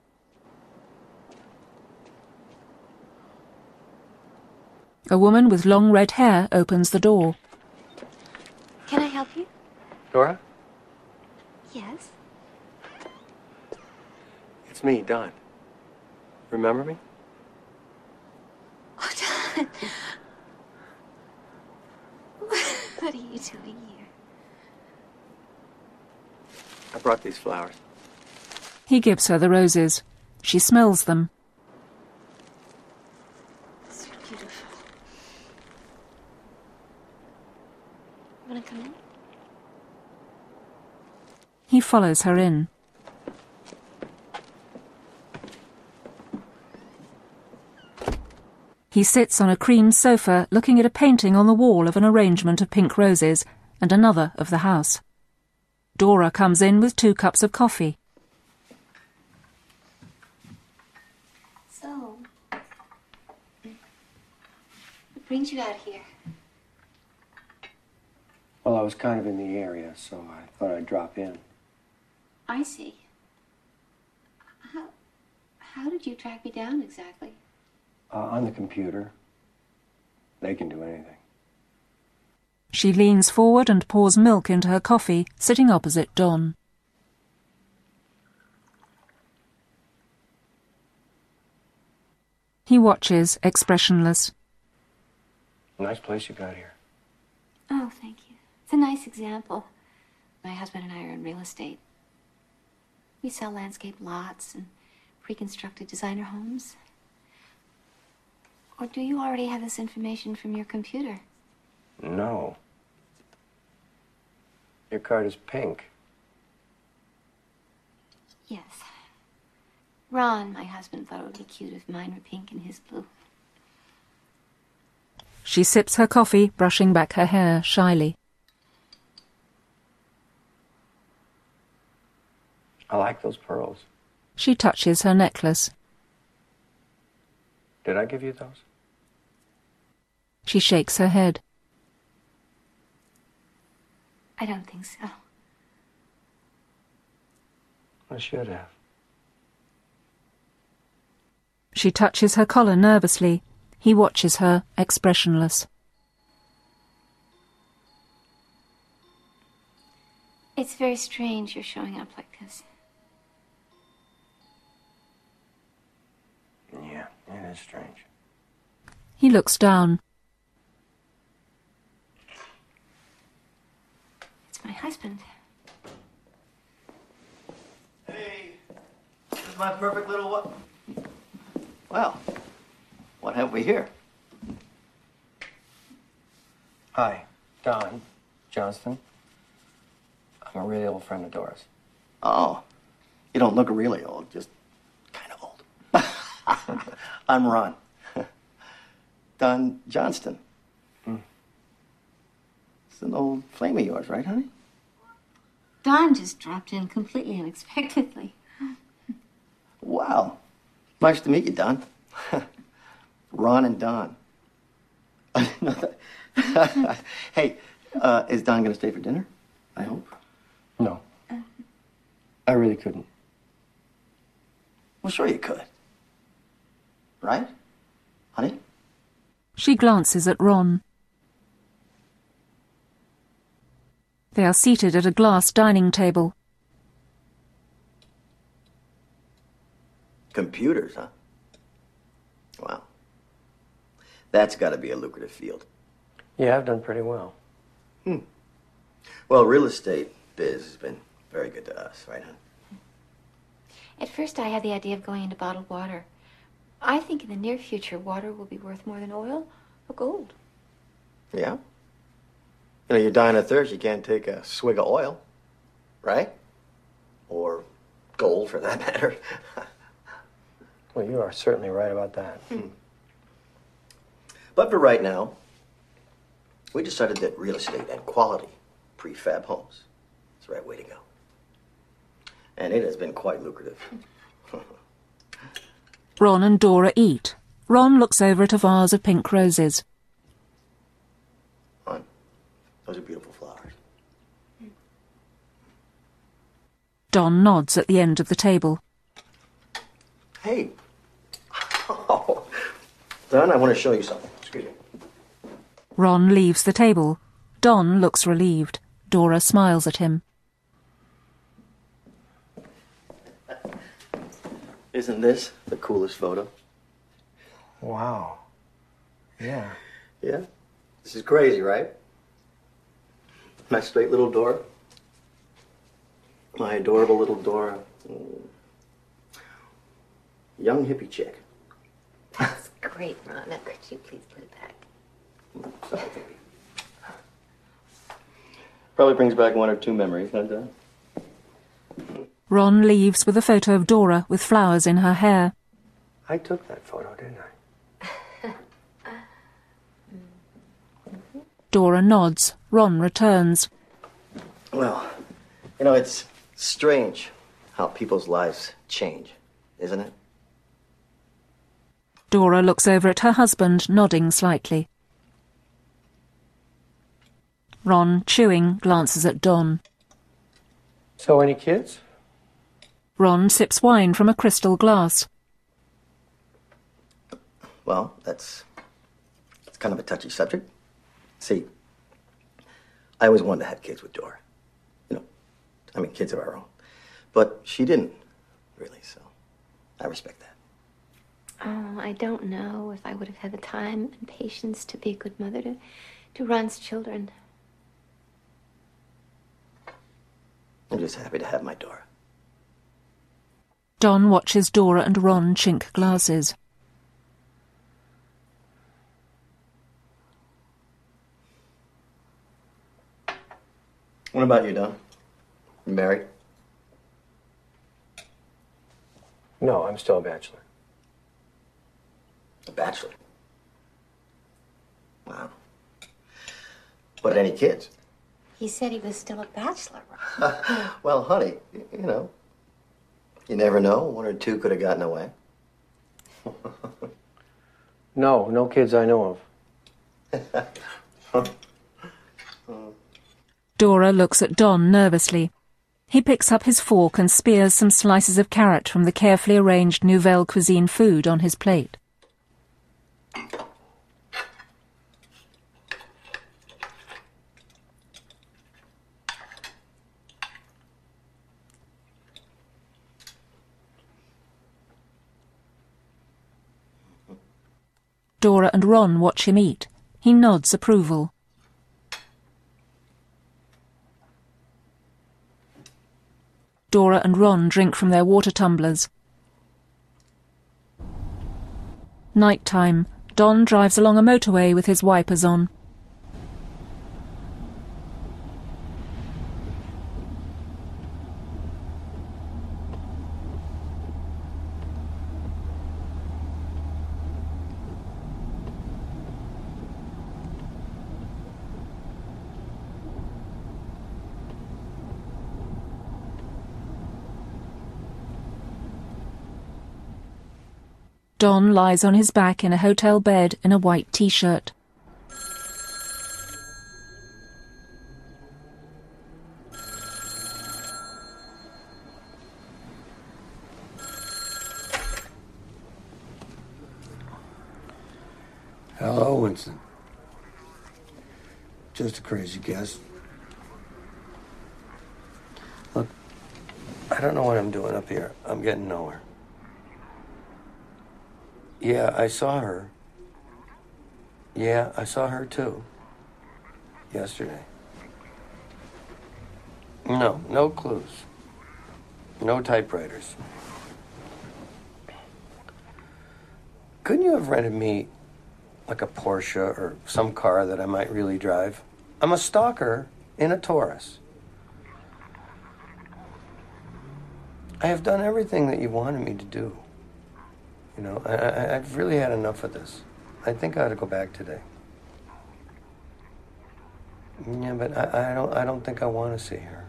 A woman with long red hair opens the door. Can I help you? Dora? Yes. It's me, Don. Remember me? Oh, Don. What are you doing here? I brought these flowers. He gives her the roses. She smells them. These are beautiful. Wanna come in? He follows her in. He sits on a cream sofa looking at a painting on the wall of an arrangement of pink roses and another of the house. Dora comes in with 2 cups of coffee. So, what brings you out here? Well, I was kind of in the area, so I thought I'd drop in. I see. How did you track me down exactly? On the computer. They can do anything. She leans forward and pours milk into her coffee, sitting opposite Don. He watches, expressionless. Nice place you got here. Oh, thank you. It's a nice example. My husband and I are in real estate. We sell landscape lots and pre-constructed designer homes. Or do you already have this information from your computer? No. Your card is pink. Yes. Ron, my husband, thought it would be cute if mine were pink and his blue. She sips her coffee, brushing back her hair shyly. I like those pearls. She touches her necklace. Did I give you those? She shakes her head. I don't think so. I should have. She touches her collar nervously. He watches her, expressionless. It's very strange you're showing up like this. Yeah, it is strange. He looks down. It's my husband. Hey, this is my perfect little what? Well, what have we here? Hi, Don Johnston. I'm a really old friend of Dora's. Oh, you don't look really old, just kind of old. I'm Ron. Don Johnston. It's an old flame of yours, right, honey? Don just dropped in completely unexpectedly. Wow. Nice to meet you, Don. Ron and Don. I didn't know that. Hey, is Don going to stay for dinner? I hope. No. I really couldn't. Well, sure you could. Right? She glances at Ron. They are seated at a glass dining table. Computers, huh? Wow. That's got to be a lucrative field. Yeah, I've done pretty well. Well, real estate biz has been very good to us, right, hon? At first, I had the idea of going into bottled water. I think in the near future, water will be worth more than oil or gold. Yeah? You know, you're dying of thirst, you can't take a swig of oil, right? Or gold, for that matter. Well, you are certainly right about that. But for right now, we decided that real estate and quality prefab homes is the right way to go. And it has been quite lucrative. Ron and Dora eat. Ron looks over at a vase of pink roses. Hon, those are beautiful flowers. Don nods at the end of the table. Hey. Oh. Don, I want to show you something. Excuse me. Ron leaves the table. Don looks relieved. Dora smiles at him. Isn't this the coolest photo? Wow. Yeah. Yeah? This is crazy, right? My straight little Dora. My adorable little Dora. Young hippie chick. That's great, Ron. Now, could you please put it back? Sorry, baby. Probably brings back one or two memories, huh, Don? Ron leaves with a photo of Dora with flowers in her hair. I took that photo, didn't I? Dora nods. Ron returns. Well, you know, it's strange how people's lives change, isn't it? Dora looks over at her husband, nodding slightly. Ron, chewing, glances at Don. So, any kids? Ron sips wine from a crystal glass. Well, that's kind of a touchy subject. See, I always wanted to have kids with Dora. You know, I mean, kids of our own. But she didn't, really, so I respect that. Oh, I don't know if I would have had the time and patience to be a good mother to Ron's children. I'm just happy to have my Dora. Don watches Dora and Ron chink glasses. What about you, Don? You married? No, I'm still a bachelor. A bachelor? Wow. But any kids? He said he was still a bachelor. Well, honey, you know, you never know. One or two could have gotten away. No kids I know of. Dora looks at Don nervously. He picks up his fork and spears some slices of carrot from the carefully arranged Nouvelle Cuisine food on his plate. Dora and Ron watch him eat. He nods approval. Dora and Ron drink from their water tumblers. Night time. Don drives along a motorway with his wipers on. Don lies on his back in a hotel bed in a white t-shirt. Hello, Winston. Just a crazy guess. Look, I don't know what I'm doing up here. I'm getting nowhere. Yeah, I saw her. Yeah, I saw her too. Yesterday. No clues. No typewriters. Couldn't you have rented me like a Porsche or some car that I might really drive? I'm a stalker in a Taurus. I have done everything that you wanted me to do. You know, I've really had enough of this. I think I ought to go back today. Yeah, but I don't think I want to see her.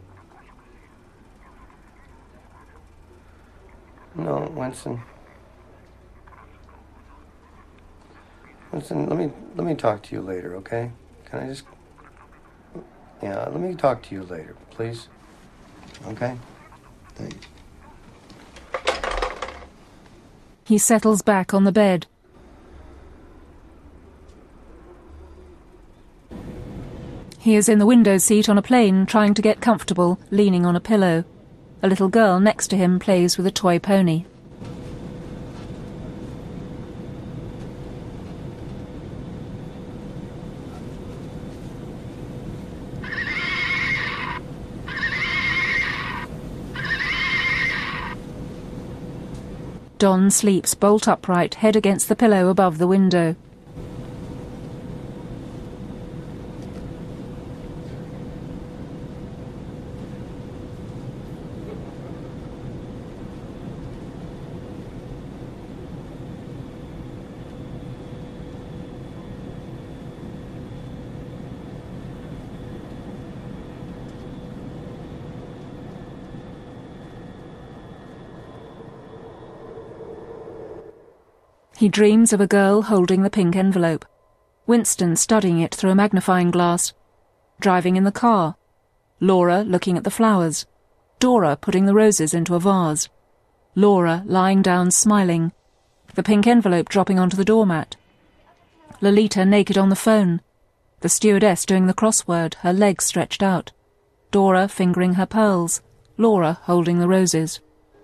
No, Winston. Winston, let me talk to you later, okay? Can I just... Yeah, let me talk to you later, please. Okay? Thanks. He settles back on the bed. He is in the window seat on a plane, trying to get comfortable, leaning on a pillow. A little girl next to him plays with a toy pony. Don sleeps bolt upright, head against the pillow above the window. He dreams of a girl holding the pink envelope. Winston studying it through a magnifying glass. Driving in the car. Laura looking at the flowers. Dora putting the roses into a vase. Laura lying down smiling. The pink envelope dropping onto the doormat. Lolita naked on the phone. The stewardess doing the crossword, her legs stretched out. Dora fingering her pearls. Laura holding the roses.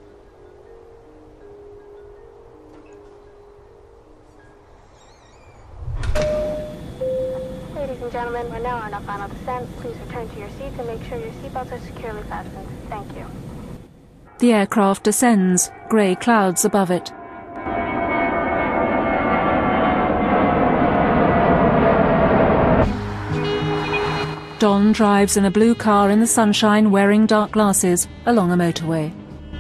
Ladies and gentlemen, we're now on our final descent. Please return to your seats and make sure your seatbelts are securely fastened. Thank you. The aircraft descends, grey clouds above it. Don drives in a blue car in the sunshine wearing dark glasses along a motorway.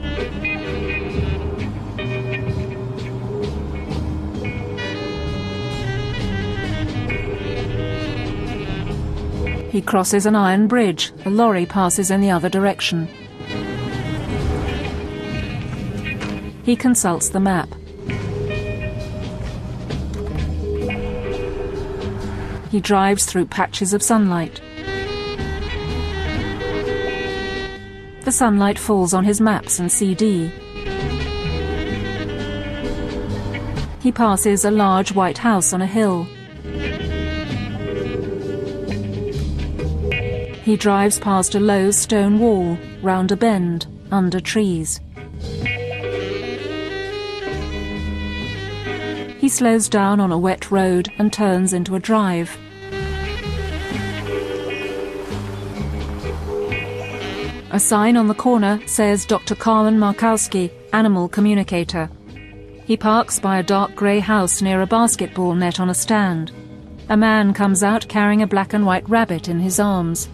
He crosses an iron bridge. A lorry passes in the other direction. He consults the map. He drives through patches of sunlight. The sunlight falls on his maps and CD. He passes a large white house on a hill. He drives past a low stone wall, round a bend, under trees. He slows down on a wet road and turns into a drive. A sign on the corner says Dr. Carmen Markowski, animal communicator. He parks by a dark grey house near a basketball net on a stand. A man comes out carrying a black and white rabbit in his arms.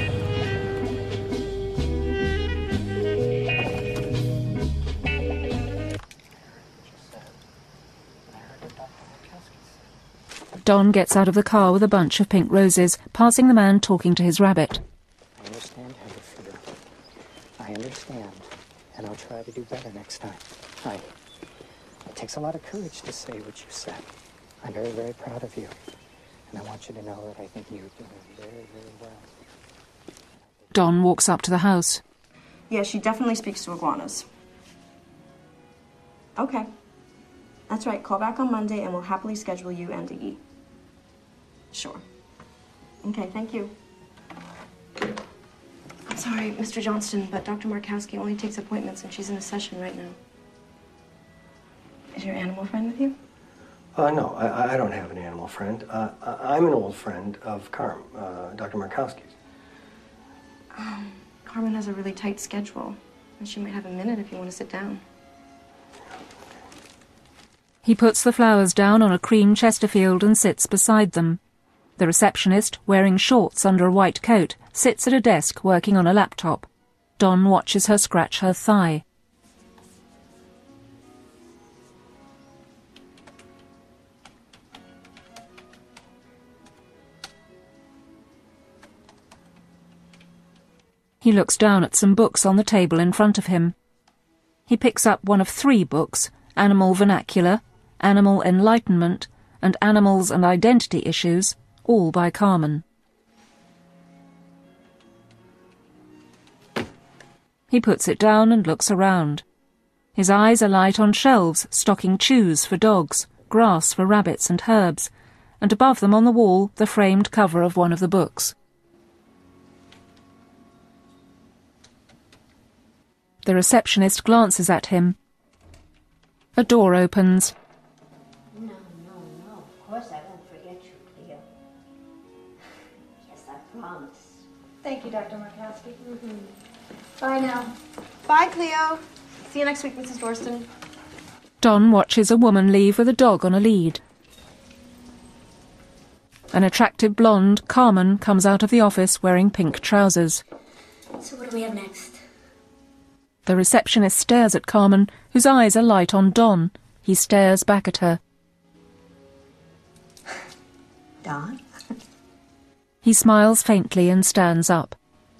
Don gets out of the car with a bunch of pink roses, passing the man talking to his rabbit. I understand how you feel. I understand, and I'll try to do better next time. It takes a lot of courage to say what you said. I'm very, very proud of you, and I want you to know that I think you're doing very, very well. Don walks up to the house. Yeah, she definitely speaks to iguanas. Okay. That's right. Call back on Monday and we'll happily schedule you and Iggy. Sure. Okay, thank you. I'm sorry, Mr. Johnston, but Dr. Markowski only takes appointments and she's in a session right now. Is your animal friend with you? No, I don't have an animal friend. I'm an old friend of Carm, Dr. Markowski's. Carmen has a really tight schedule, and she might have a minute if you want to sit down. He puts the flowers down on a cream Chesterfield and sits beside them. The receptionist, wearing shorts under a white coat, sits at a desk working on a laptop. Don watches her scratch her thigh. He looks down at some books on the table in front of him. He picks up one of 3 books, Animal Vernacular, Animal Enlightenment, and Animals and Identity Issues, all by Carmen. He puts it down and looks around. His eyes alight on shelves stocking chews for dogs, grass for rabbits and herbs, and above them on the wall the framed cover of one of the books. The receptionist glances at him. A door opens. No. Of course I won't forget you, Cleo. Yes, I promise. Thank you, Dr. Markowski. Bye now. Bye, Cleo. See you next week, Mrs. Dorston. Don watches a woman leave with a dog on a lead. An attractive blonde, Carmen, comes out of the office wearing pink trousers. So what do we have next? The receptionist stares at Carmen, whose eyes are light on Don. He stares back at her. Don? He smiles faintly and stands up.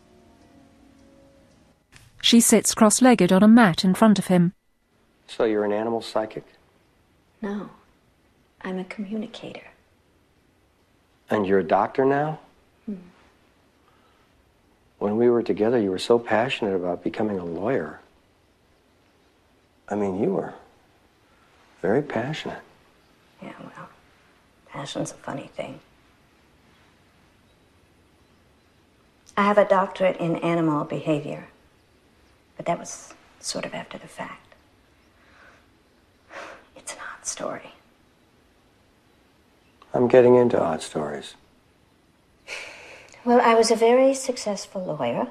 She sits cross-legged on a mat in front of him. So you're an animal psychic? No. I'm a communicator. And you're a doctor now? When we were together, you were so passionate about becoming a lawyer. I mean, you were very passionate. Yeah, well, passion's a funny thing. I have a doctorate in animal behavior, but that was sort of after the fact. It's an odd story. I'm getting into odd stories. Well, I was a very successful lawyer.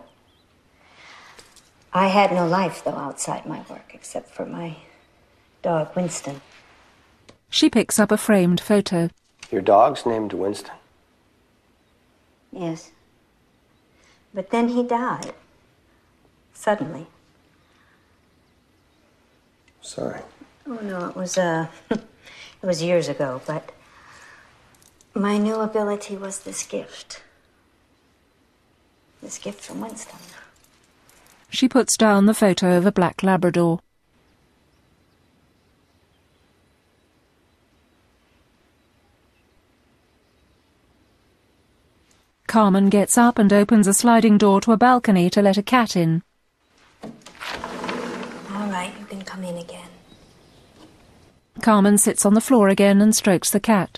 I had no life, though, outside my work, except for my dog, Winston. She picks up a framed photo. Your dog's named Winston? Yes. But then he died. Suddenly. Sorry. Oh, no, it was, it was years ago, but my new ability was this gift. This gift from Winston. She puts down the photo of a black Labrador. Carmen gets up and opens a sliding door to a balcony to let a cat in. All right, you can come in again. Carmen sits on the floor again and strokes the cat.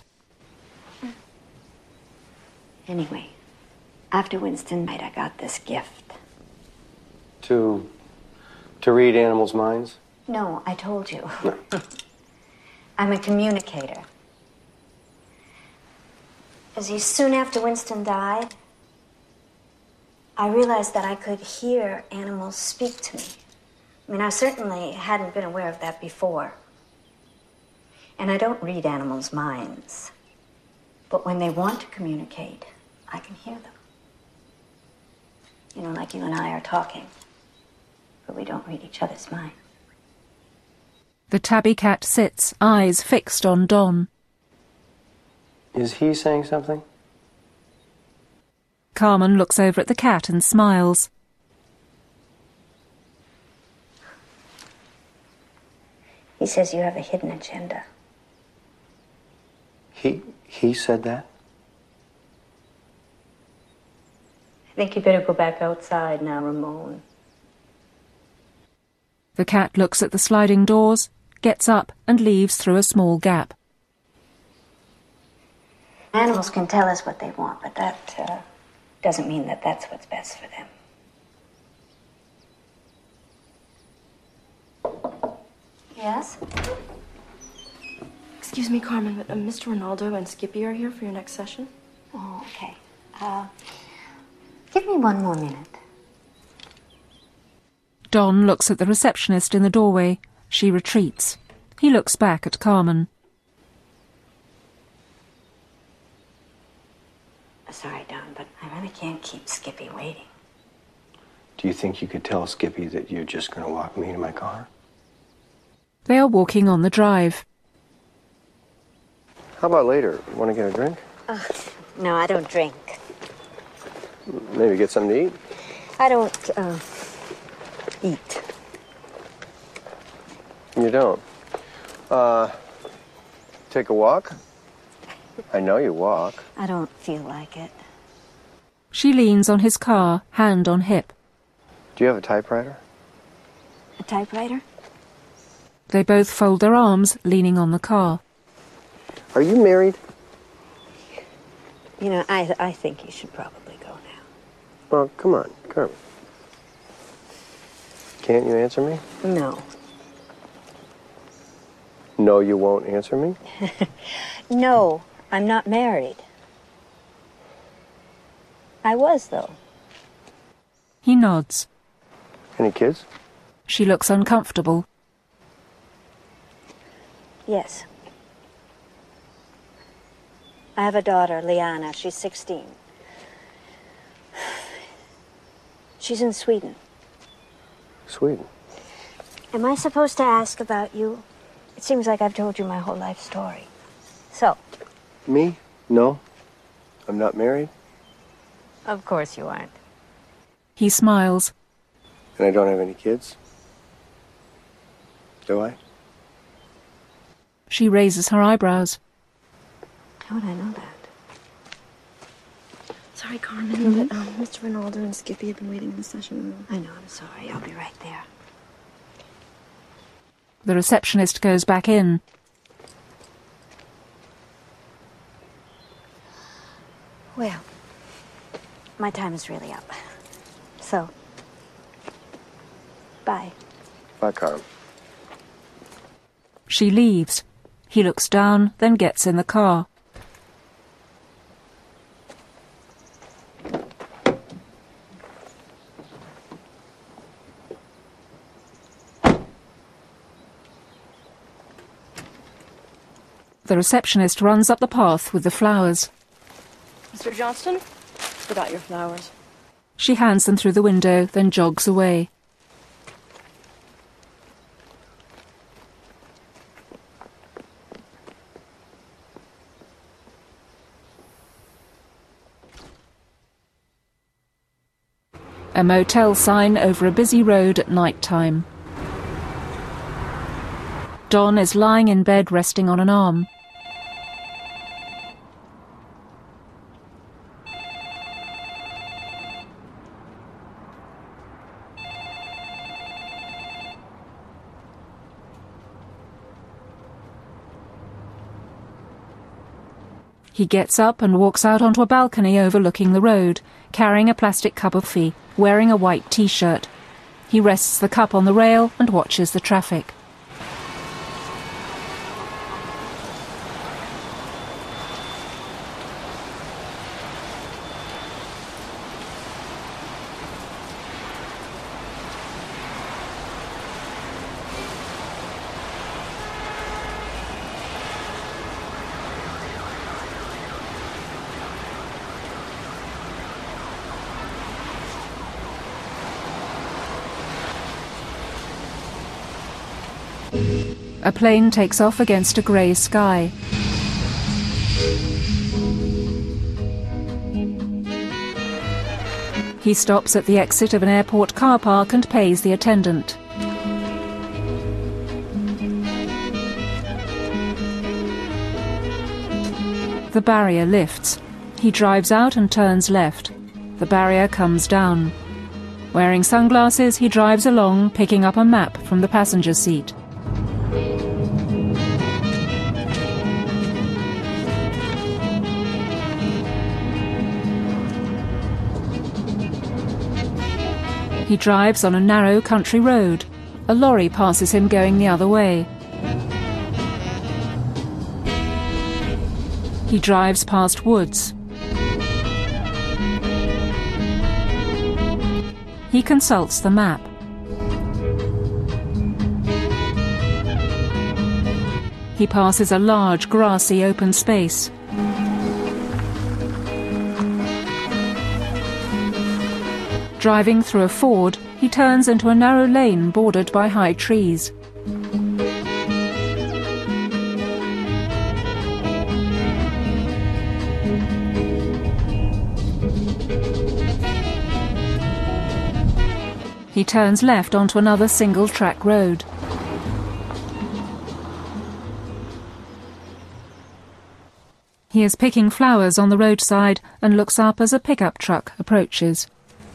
Anyway, after Winston died, I got this gift. To read animals' minds? No, I told you. I'm a communicator. Soon after Winston died, I realized that I could hear animals speak to me. I mean, I certainly hadn't been aware of that before. And I don't read animals' minds. But when they want to communicate, I can hear them. You know, like you and I are talking. But we don't read each other's minds. The tabby cat sits, eyes fixed on Don. Is he saying something? Carmen looks over at the cat and smiles. He says you have a hidden agenda. He said that? I think you better go back outside now, Ramon. The cat looks at the sliding doors, gets up and leaves through a small gap. Animals can tell us what they want, but that doesn't mean that that's what's best for them. Yes? Excuse me, Carmen, but Mr. Ronaldo and Skippy are here for your next session. Oh, okay. Give me 1 more minute. Don looks at the receptionist in the doorway. She retreats. He looks back at Carmen. Sorry, Don, but I really can't keep Skippy waiting. Do you think you could tell Skippy that you're just going to walk me to my car? They are walking on the drive. How about later? You want to get a drink? No, I don't drink. Maybe get something to eat? I don't, eat. You don't? Take a walk? I know you walk. I don't feel like it. She leans on his car, hand on hip. Do you have a typewriter? A typewriter? They both fold their arms, leaning on the car. Are you married? You know, I think you should probably go now. Well, come on, Carmen. Can't you answer me? No. No, you won't answer me? No, I'm not married. I was, though. He nods. Any kids? She looks uncomfortable. Yes. I have a daughter, Liana. She's 16. She's in Sweden. Sweden? Am I supposed to ask about you? It seems like I've told you my whole life story. So? Me? No. I'm not married. Of course you aren't. He smiles. And I don't have any kids? Do I? She raises her eyebrows. How would I know that? Sorry, Carmen, but Mr. Ronaldo and Skippy have been waiting in the session room. I know, I'm sorry. I'll be right there. The receptionist goes back in. Well, my time is really up. So, bye. Bye, Carmen. She leaves. He looks down, then gets in the car. The receptionist runs up the path with the flowers. Mr. Johnston, forgot your flowers. She hands them through the window, then jogs away. A motel sign over a busy road at night time. Don is lying in bed resting on an arm. He gets up and walks out onto a balcony overlooking the road, carrying a plastic cup of coffee, wearing a white t-shirt. He rests the cup on the rail and watches the traffic. A plane takes off against a grey sky. He stops at the exit of an airport car park and pays the attendant. The barrier lifts. He drives out and turns left. The barrier comes down. Wearing sunglasses, he drives along, picking up a map from the passenger seat. He drives on a narrow country road. A lorry passes him going the other way. He drives past woods. He consults the map. He passes a large grassy open space. Driving through a ford, he turns into a narrow lane bordered by high trees. He turns left onto another single-track road. He is picking flowers on the roadside and looks up as a pickup truck approaches.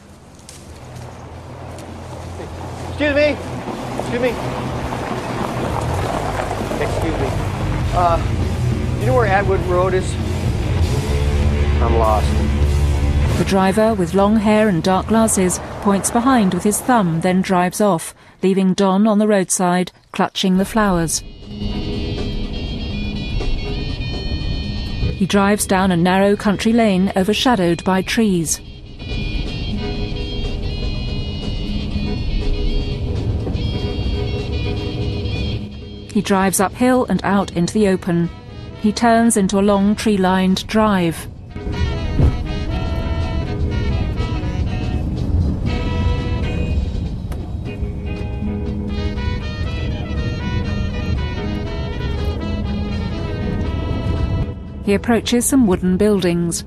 Excuse me. Excuse me. Excuse me. You know where Atwood Road is? I'm lost. The driver, with long hair and dark glasses, points behind with his thumb, then drives off, leaving Don on the roadside, clutching the flowers. He drives down a narrow country lane overshadowed by trees. He drives uphill and out into the open. He turns into a long tree-lined drive. He approaches some wooden buildings.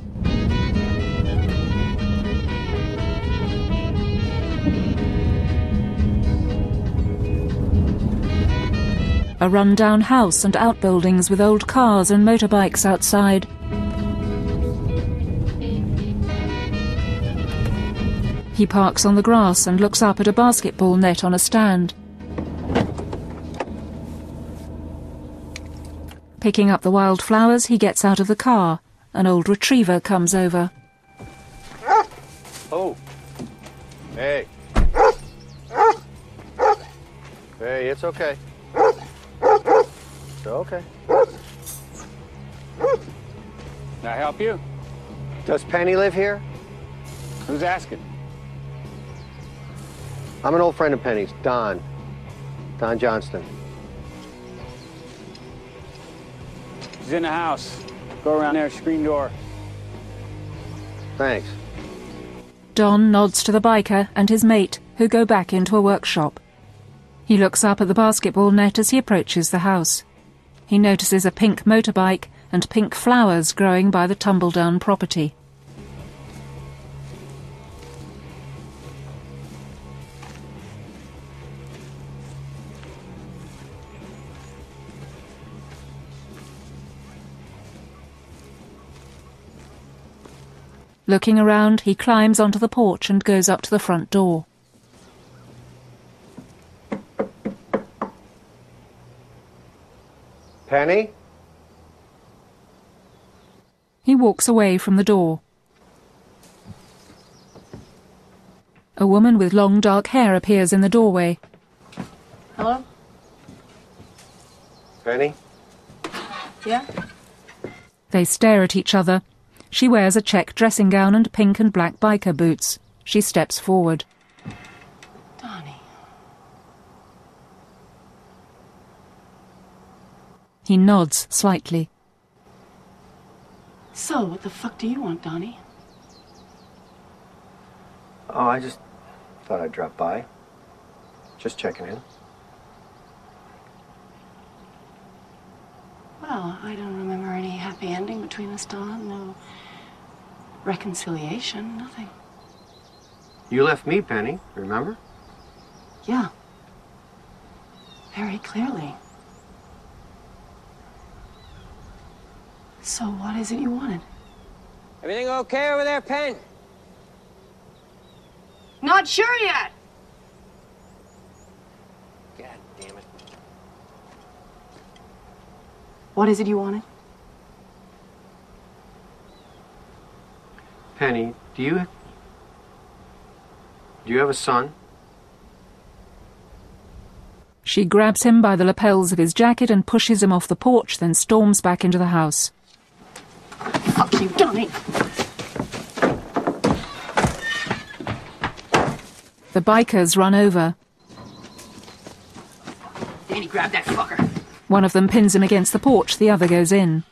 A run-down house and outbuildings with old cars and motorbikes outside. He parks on the grass and looks up at a basketball net on a stand. Picking up the wildflowers, he gets out of the car. An old retriever comes over. Oh. Hey. Hey, it's okay. It's okay. Can I help you? Does Penny live here? Who's asking? I'm an old friend of Penny's, Don. Don Johnston. She's in the house. Go around there, screen door. Thanks. Don nods to the biker and his mate, who go back into a workshop. He looks up at the basketball net as he approaches the house. He notices a pink motorbike and pink flowers growing by the tumble-down property. Looking around, he climbs onto the porch and goes up to the front door. Penny? He walks away from the door. A woman with long dark hair appears in the doorway. Hello? Penny? Yeah? They stare at each other. She wears a check dressing gown and pink and black biker boots. She steps forward. Donnie. He nods slightly. So, what the fuck do you want, Donnie? Oh, I just thought I'd drop by. Just checking in. Well, I don't remember any happy ending between us, Don. No reconciliation, nothing. You left me, Penny, remember? Yeah. Very clearly. So what is it you wanted? Everything okay over there, Pen? Not sure yet. God damn it. What is it you wanted? Penny, do you have a son? She grabs him by the lapels of his jacket and pushes him off the porch, then storms back into the house. Fuck you, Donnie! The bikers run over. Danny, grab that fucker. One of them pins him against the porch, the other goes in.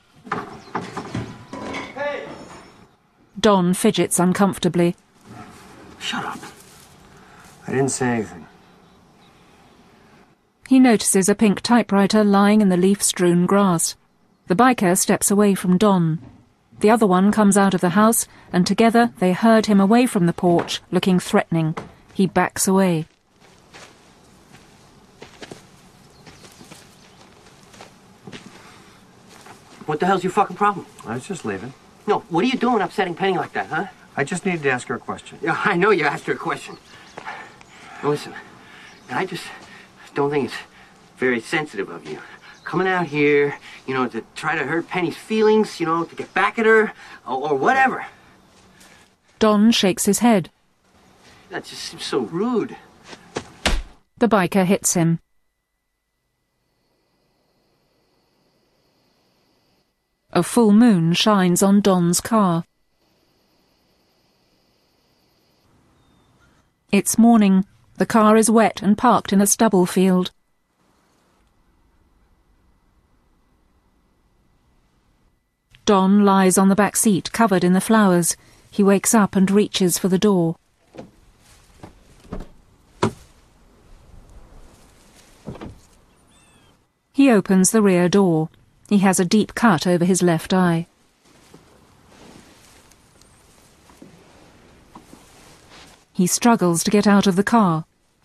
Hey! Don fidgets uncomfortably. Shut up. I didn't say anything. He notices a pink typewriter lying in the leaf-strewn grass. The biker steps away from Don. The other one comes out of the house, and together they herd him away from the porch, looking threatening. He backs away. What the hell's your fucking problem? I was just leaving. No, what are you doing upsetting Penny like that, huh? I just needed to ask her a question. Yeah, I know you asked her a question. Now listen, I just don't think it's very sensitive of you. Coming out here, you know, to try to hurt Penny's feelings, you know, to get back at her, or whatever. Don shakes his head. That just seems so rude. The biker hits him. A full moon shines on Don's car. It's morning. The car is wet and parked in a stubble field. Don lies on the back seat, covered in the flowers. He wakes up and reaches for the door. He opens the rear door. He has a deep cut over his left eye. He struggles to get out of the car.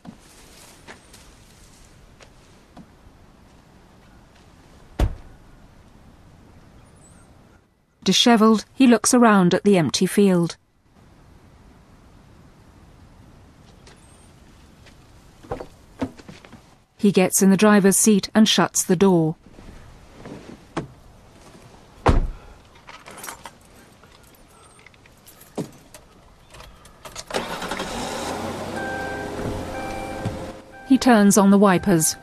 Dishevelled, he looks around at the empty field. He gets in the driver's seat and shuts the door. He turns on the wipers.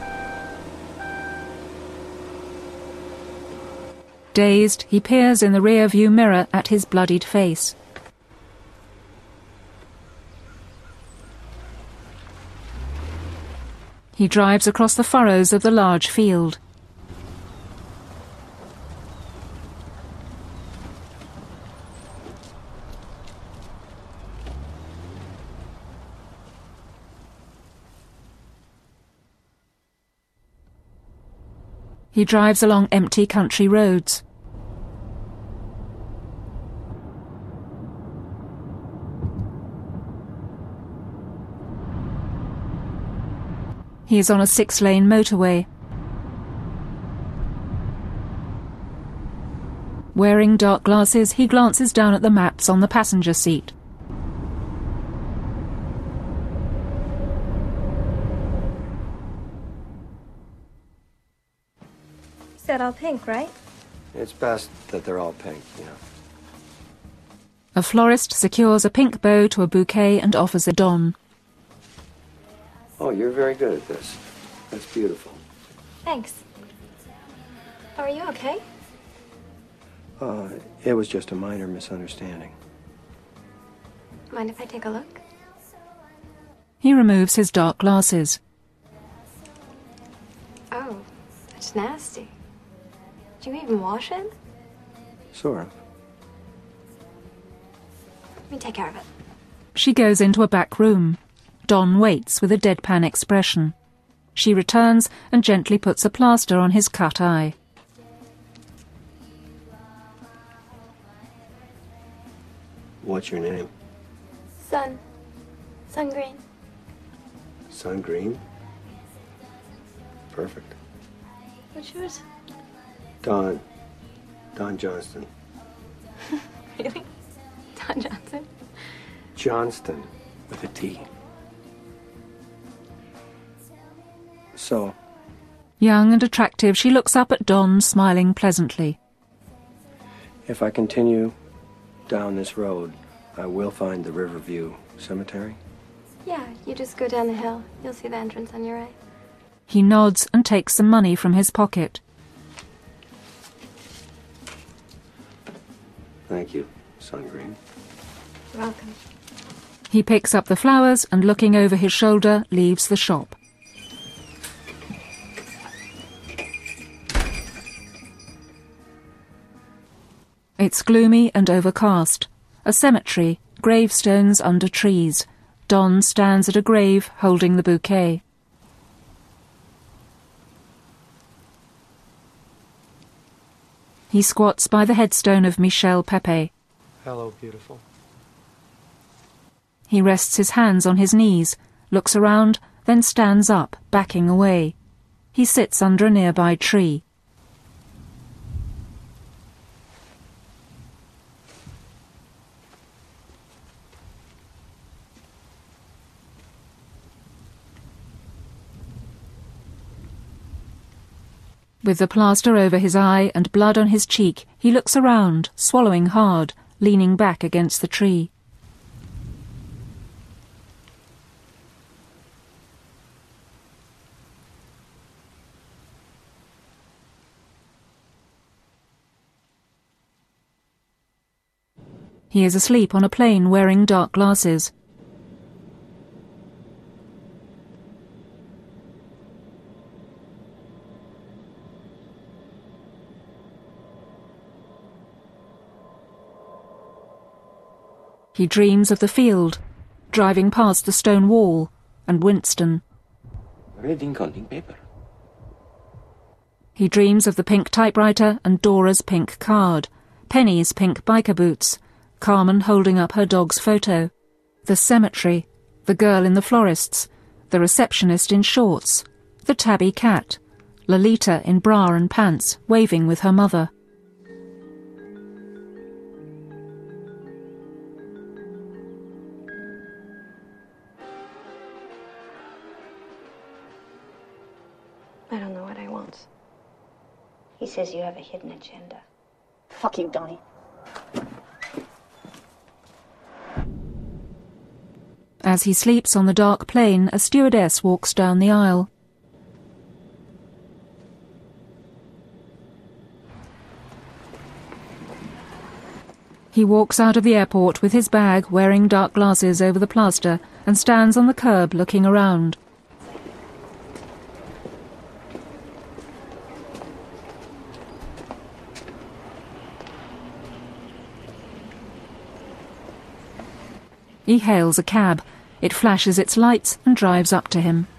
Dazed, he peers in the rear-view mirror at his bloodied face. He drives across the furrows of the large field. He drives along empty country roads. He is on a 6-lane motorway. Wearing dark glasses, he glances down at the maps on the passenger seat. You said all pink, right? It's best that they're all pink, you know. A florist secures a pink bow to a bouquet and offers it Don. Oh, you're very good at this. That's beautiful. Thanks. Are you okay? It was just a minor misunderstanding. Mind if I take a look? He removes his dark glasses. Oh, that's nasty. Do you even wash it? Sort of. Let me take care of it. She goes into a back room. Don waits with a deadpan expression. She returns and gently puts a plaster on his cut eye. What's your name? Sun. Sun Green. Sun Green? Perfect. What's yours? Don. Don Johnston. Really? Don Johnson? Johnston, with a T. So? Young and attractive, she looks up at Don, smiling pleasantly. If I continue down this road, I will find the Riverview Cemetery? Yeah, you just go down the hill. You'll see the entrance on your right. He nods and takes some money from his pocket. Thank you, Sun Green. You're welcome. He picks up the flowers and, looking over his shoulder, leaves the shop. It's gloomy and overcast. A cemetery, gravestones under trees. Don stands at a grave holding the bouquet. He squats by the headstone of Michel Pepe. Hello, beautiful. He rests his hands on his knees, looks around, then stands up, backing away. He sits under a nearby tree. With the plaster over his eye and blood on his cheek, he looks around, swallowing hard, leaning back against the tree. He is asleep on a plane wearing dark glasses. He dreams of the field, driving past the stone wall, and Winston. Reading counting paper. He dreams of the pink typewriter and Dora's pink card, Penny's pink biker boots, Carmen holding up her dog's photo, the cemetery, the girl in the florists, the receptionist in shorts, the tabby cat, Lolita in bra and pants, waving with her mother. I don't know what I want. He says you have a hidden agenda. Fuck you, Donnie. As he sleeps on the dark plane, a stewardess walks down the aisle. He walks out of the airport with his bag, wearing dark glasses over the plaster, and stands on the curb looking around. He hails a cab. It flashes its lights and drives up to him.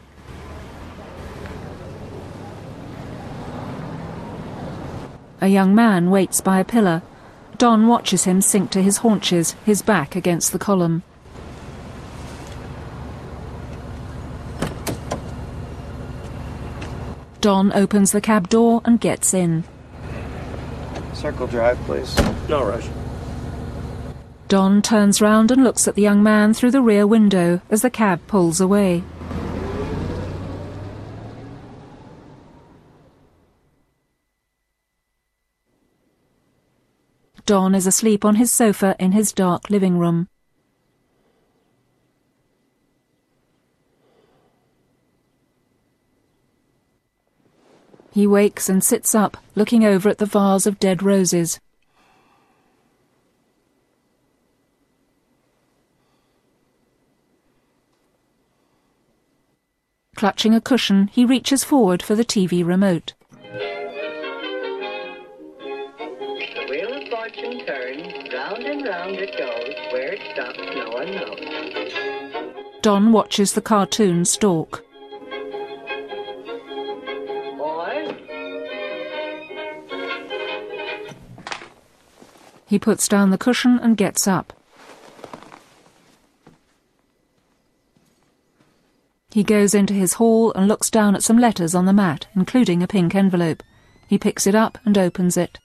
A young man waits by a pillar. Don watches him sink to his haunches, his back against the column. Don opens the cab door and gets in. Circle Drive, please. No rush. Don turns round and looks at the young man through the rear window as the cab pulls away. Don is asleep on his sofa in his dark living room. He wakes and sits up, looking over at the vase of dead roses. Clutching a cushion, he reaches forward for the TV remote. The wheel of fortune turns, round and round it goes. Where it stops, no one knows. Don watches the cartoon stalk. Boys? He puts down the cushion and gets up. He goes into his hall and looks down at some letters on the mat, including a pink envelope. He picks it up and opens it.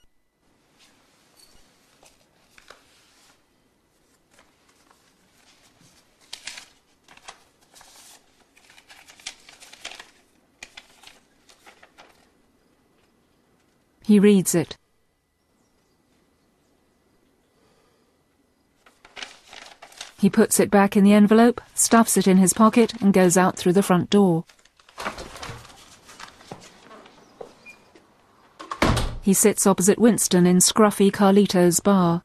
He reads it. He puts it back in the envelope, stuffs it in his pocket, and goes out through the front door. He sits opposite Winston in scruffy Carlito's bar.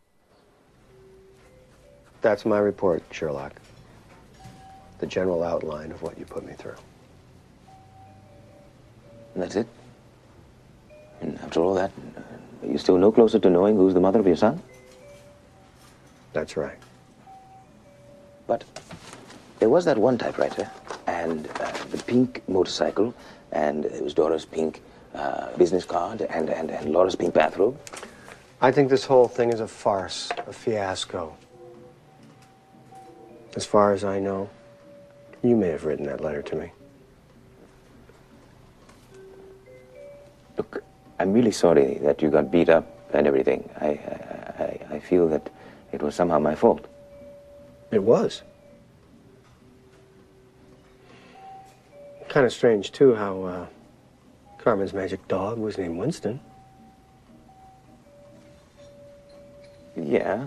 That's my report, Sherlock. The general outline of what you put me through. And that's it? And after all that, are you still no closer to knowing who's the mother of your son? That's right. But there was that one typewriter, and the pink motorcycle, and it was Dora's pink business card, and Laura's pink bathrobe. I think this whole thing is a farce, a fiasco. As far as I know, you may have written that letter to me. Look, I'm really sorry that you got beat up and everything. I feel that it was somehow my fault. It was. Kind of strange, too, how Carmen's magic dog was named Winston. Yeah.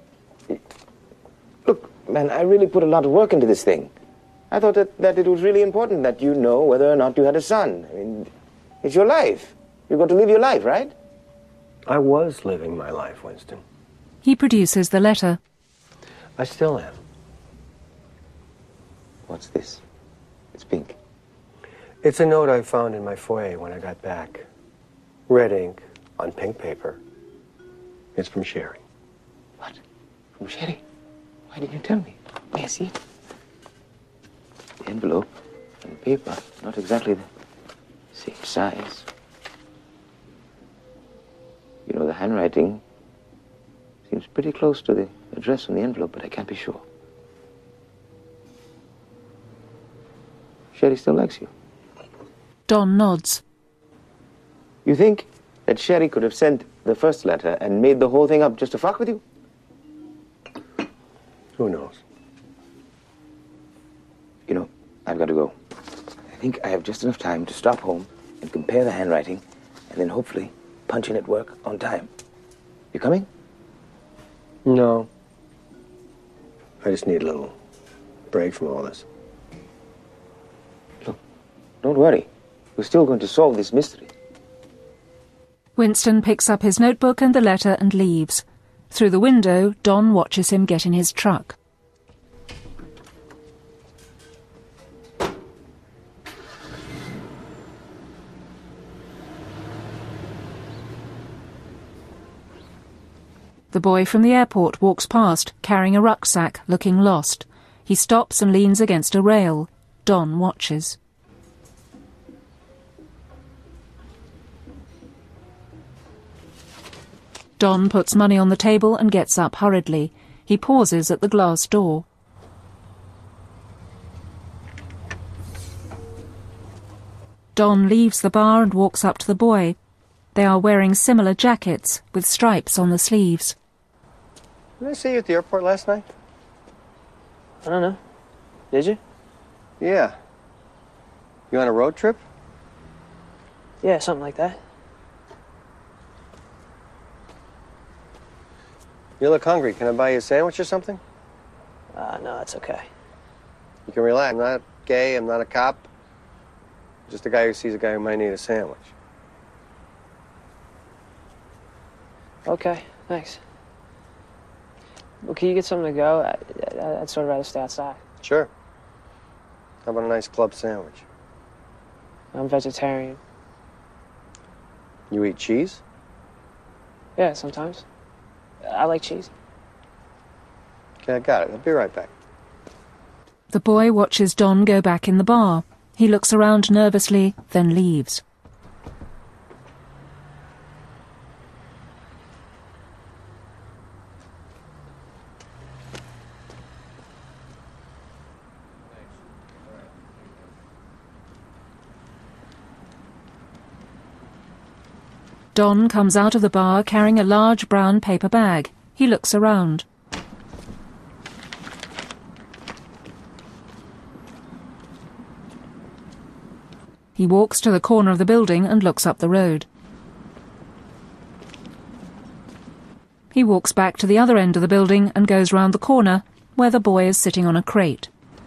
Look, man, I really put a lot of work into this thing. I thought that it was really important that you know whether or not you had a son. I mean, it's your life. You've got to live your life, right? I was living my life, Winston. He produces the letter. I still am. What's this? It's pink. It's a note I found in my foyer when I got back. Red ink on pink paper. It's from Sherry. What? From Sherry? Why didn't you tell me? May I see it? The envelope and paper, not exactly the same size. You know, the handwriting seems pretty close to the address on the envelope, but I can't be sure. Sherry still likes you. Don nods. You think that Sherry could have sent the first letter and made the whole thing up just to fuck with you? Who knows? You know, I've got to go. I think I have just enough time to stop home and compare the handwriting and then hopefully punch in at work on time. You coming? No. I just need a little break from all this. Look, don't worry. We're still going to solve this mystery. Winston picks up his notebook and the letter and leaves. Through the window, Don watches him get in his truck. The boy from the airport walks past, carrying a rucksack, looking lost. He stops and leans against a rail. Don watches. Don puts money on the table and gets up hurriedly. He pauses at the glass door. Don leaves the bar and walks up to the boy. They are wearing similar jackets with stripes on the sleeves. Did I see you at the airport last night? I don't know. Did you? Yeah. You on a road trip? Yeah, something like that. You look hungry. Can I buy you a sandwich or something? No, it's okay. You can relax. I'm not gay. I'm not a cop. I'm just a guy who sees a guy who might need a sandwich. Okay, thanks. Well, can you get something to go? I'd sort of rather stay outside. Sure. How about a nice club sandwich? I'm vegetarian. You eat cheese? Yeah, sometimes. I like cheese. Okay, I got it. I'll be right back. The boy watches Don go back in the bar. He looks around nervously, then leaves. Don comes out of the bar carrying a large brown paper bag. He looks around. He walks to the corner of the building and looks up the road. He walks back to the other end of the building and goes round the corner, where the boy is sitting on a crate.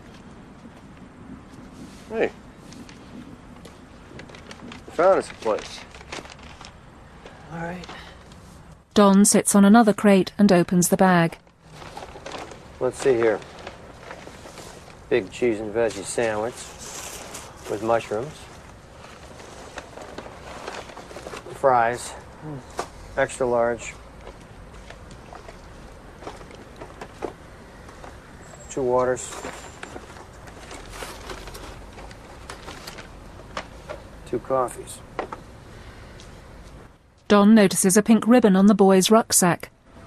Hey. I found us a place. All right. Don sits on another crate and opens the bag. Let's see here. Big cheese and veggie sandwich with mushrooms. Fries. Extra large. 2 waters. 2 coffees. Don notices a pink ribbon on the boy's rucksack.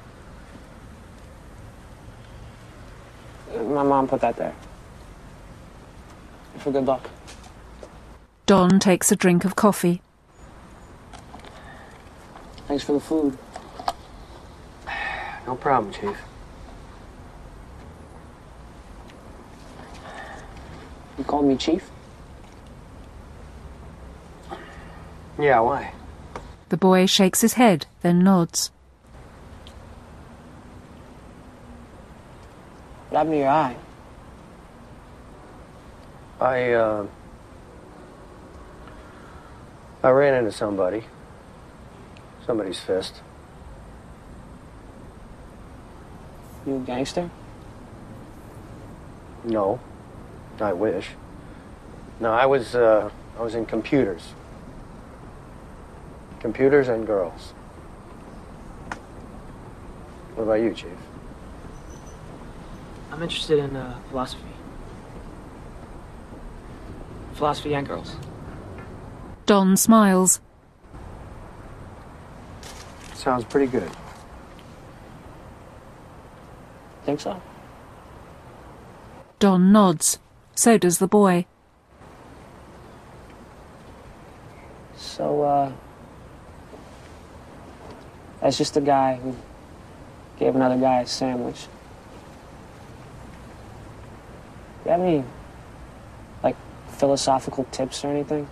My mom put that there. For good luck. Don takes a drink of coffee. Thanks for the food. No problem, Chief. You called me Chief? Yeah, why? The boy shakes his head, then nods. What happened to your eye? I ran into somebody's fist. You a gangster? No, I wish. No, I was in computers. Computers and girls. What about you, Chief? I'm interested in philosophy. Philosophy and girls. Don smiles. Sounds pretty good. Think so? Don nods. So does the boy. So, that's just a guy who gave another guy a sandwich. Do you have any, like, philosophical tips or anything?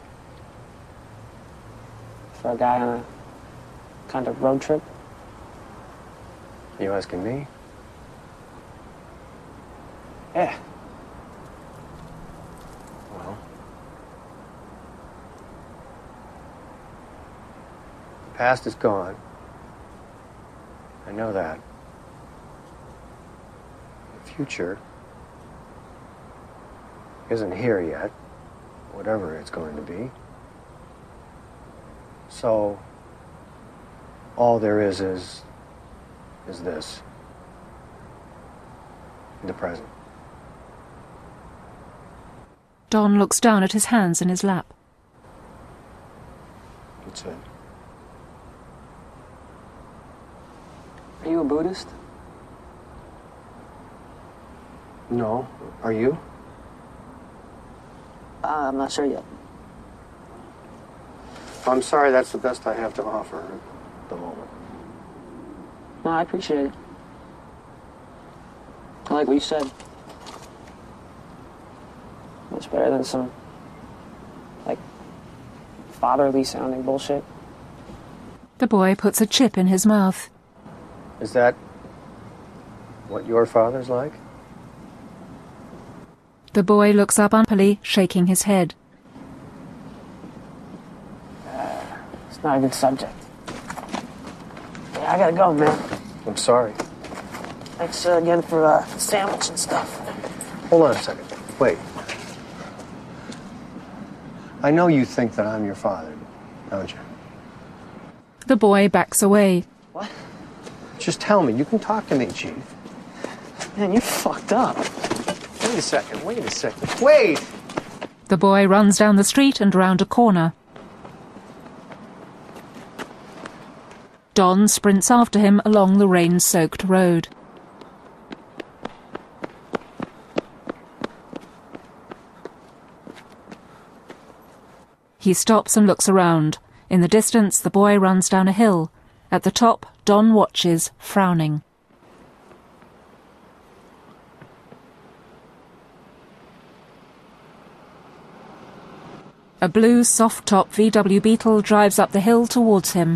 For a guy on a kind of road trip? You asking me? Yeah. Well, the past is gone. I know that. The future isn't here yet, whatever it's going to be. So, all there is this. The present. Don looks down at his hands in his lap. That's it. Are you a Buddhist? No. Are you? I'm not sure yet. I'm sorry, that's the best I have to offer at the moment. No, I appreciate it. I like what you said. Much better than some, like, fatherly sounding bullshit. The boy puts a chip in his mouth. Is that what your father's like? The boy looks up unhappily, shaking his head. It's not a good subject. Yeah, I gotta go, man. I'm sorry. Thanks again for the sandwich and stuff. Hold on a second. Wait. I know you think that I'm your father, don't you? The boy backs away. What? Just tell me. You can talk to me, Chief. Man, you're fucked up. Wait a second. Wait a second. Wait! The boy runs down the street and round a corner. Don sprints after him along the rain-soaked road. He stops and looks around. In the distance, the boy runs down a hill. At the top, Don watches, frowning. A blue, soft-top VW Beetle drives up the hill towards him.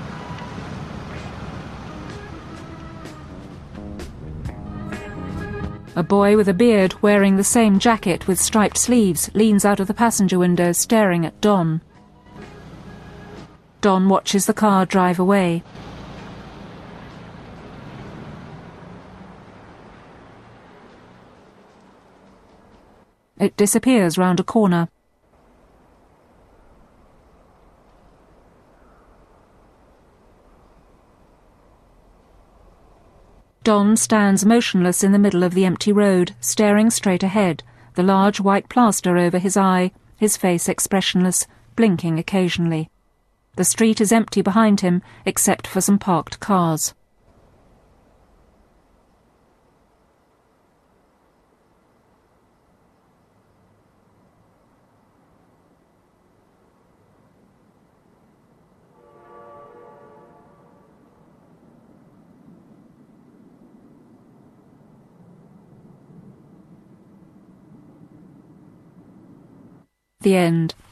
A boy with a beard, wearing the same jacket with striped sleeves, leans out of the passenger window, staring at Don. Don watches the car drive away. It disappears round a corner. Don stands motionless in the middle of the empty road, staring straight ahead, the large white plaster over his eye, his face expressionless, blinking occasionally. The street is empty behind him, except for some parked cars. The end.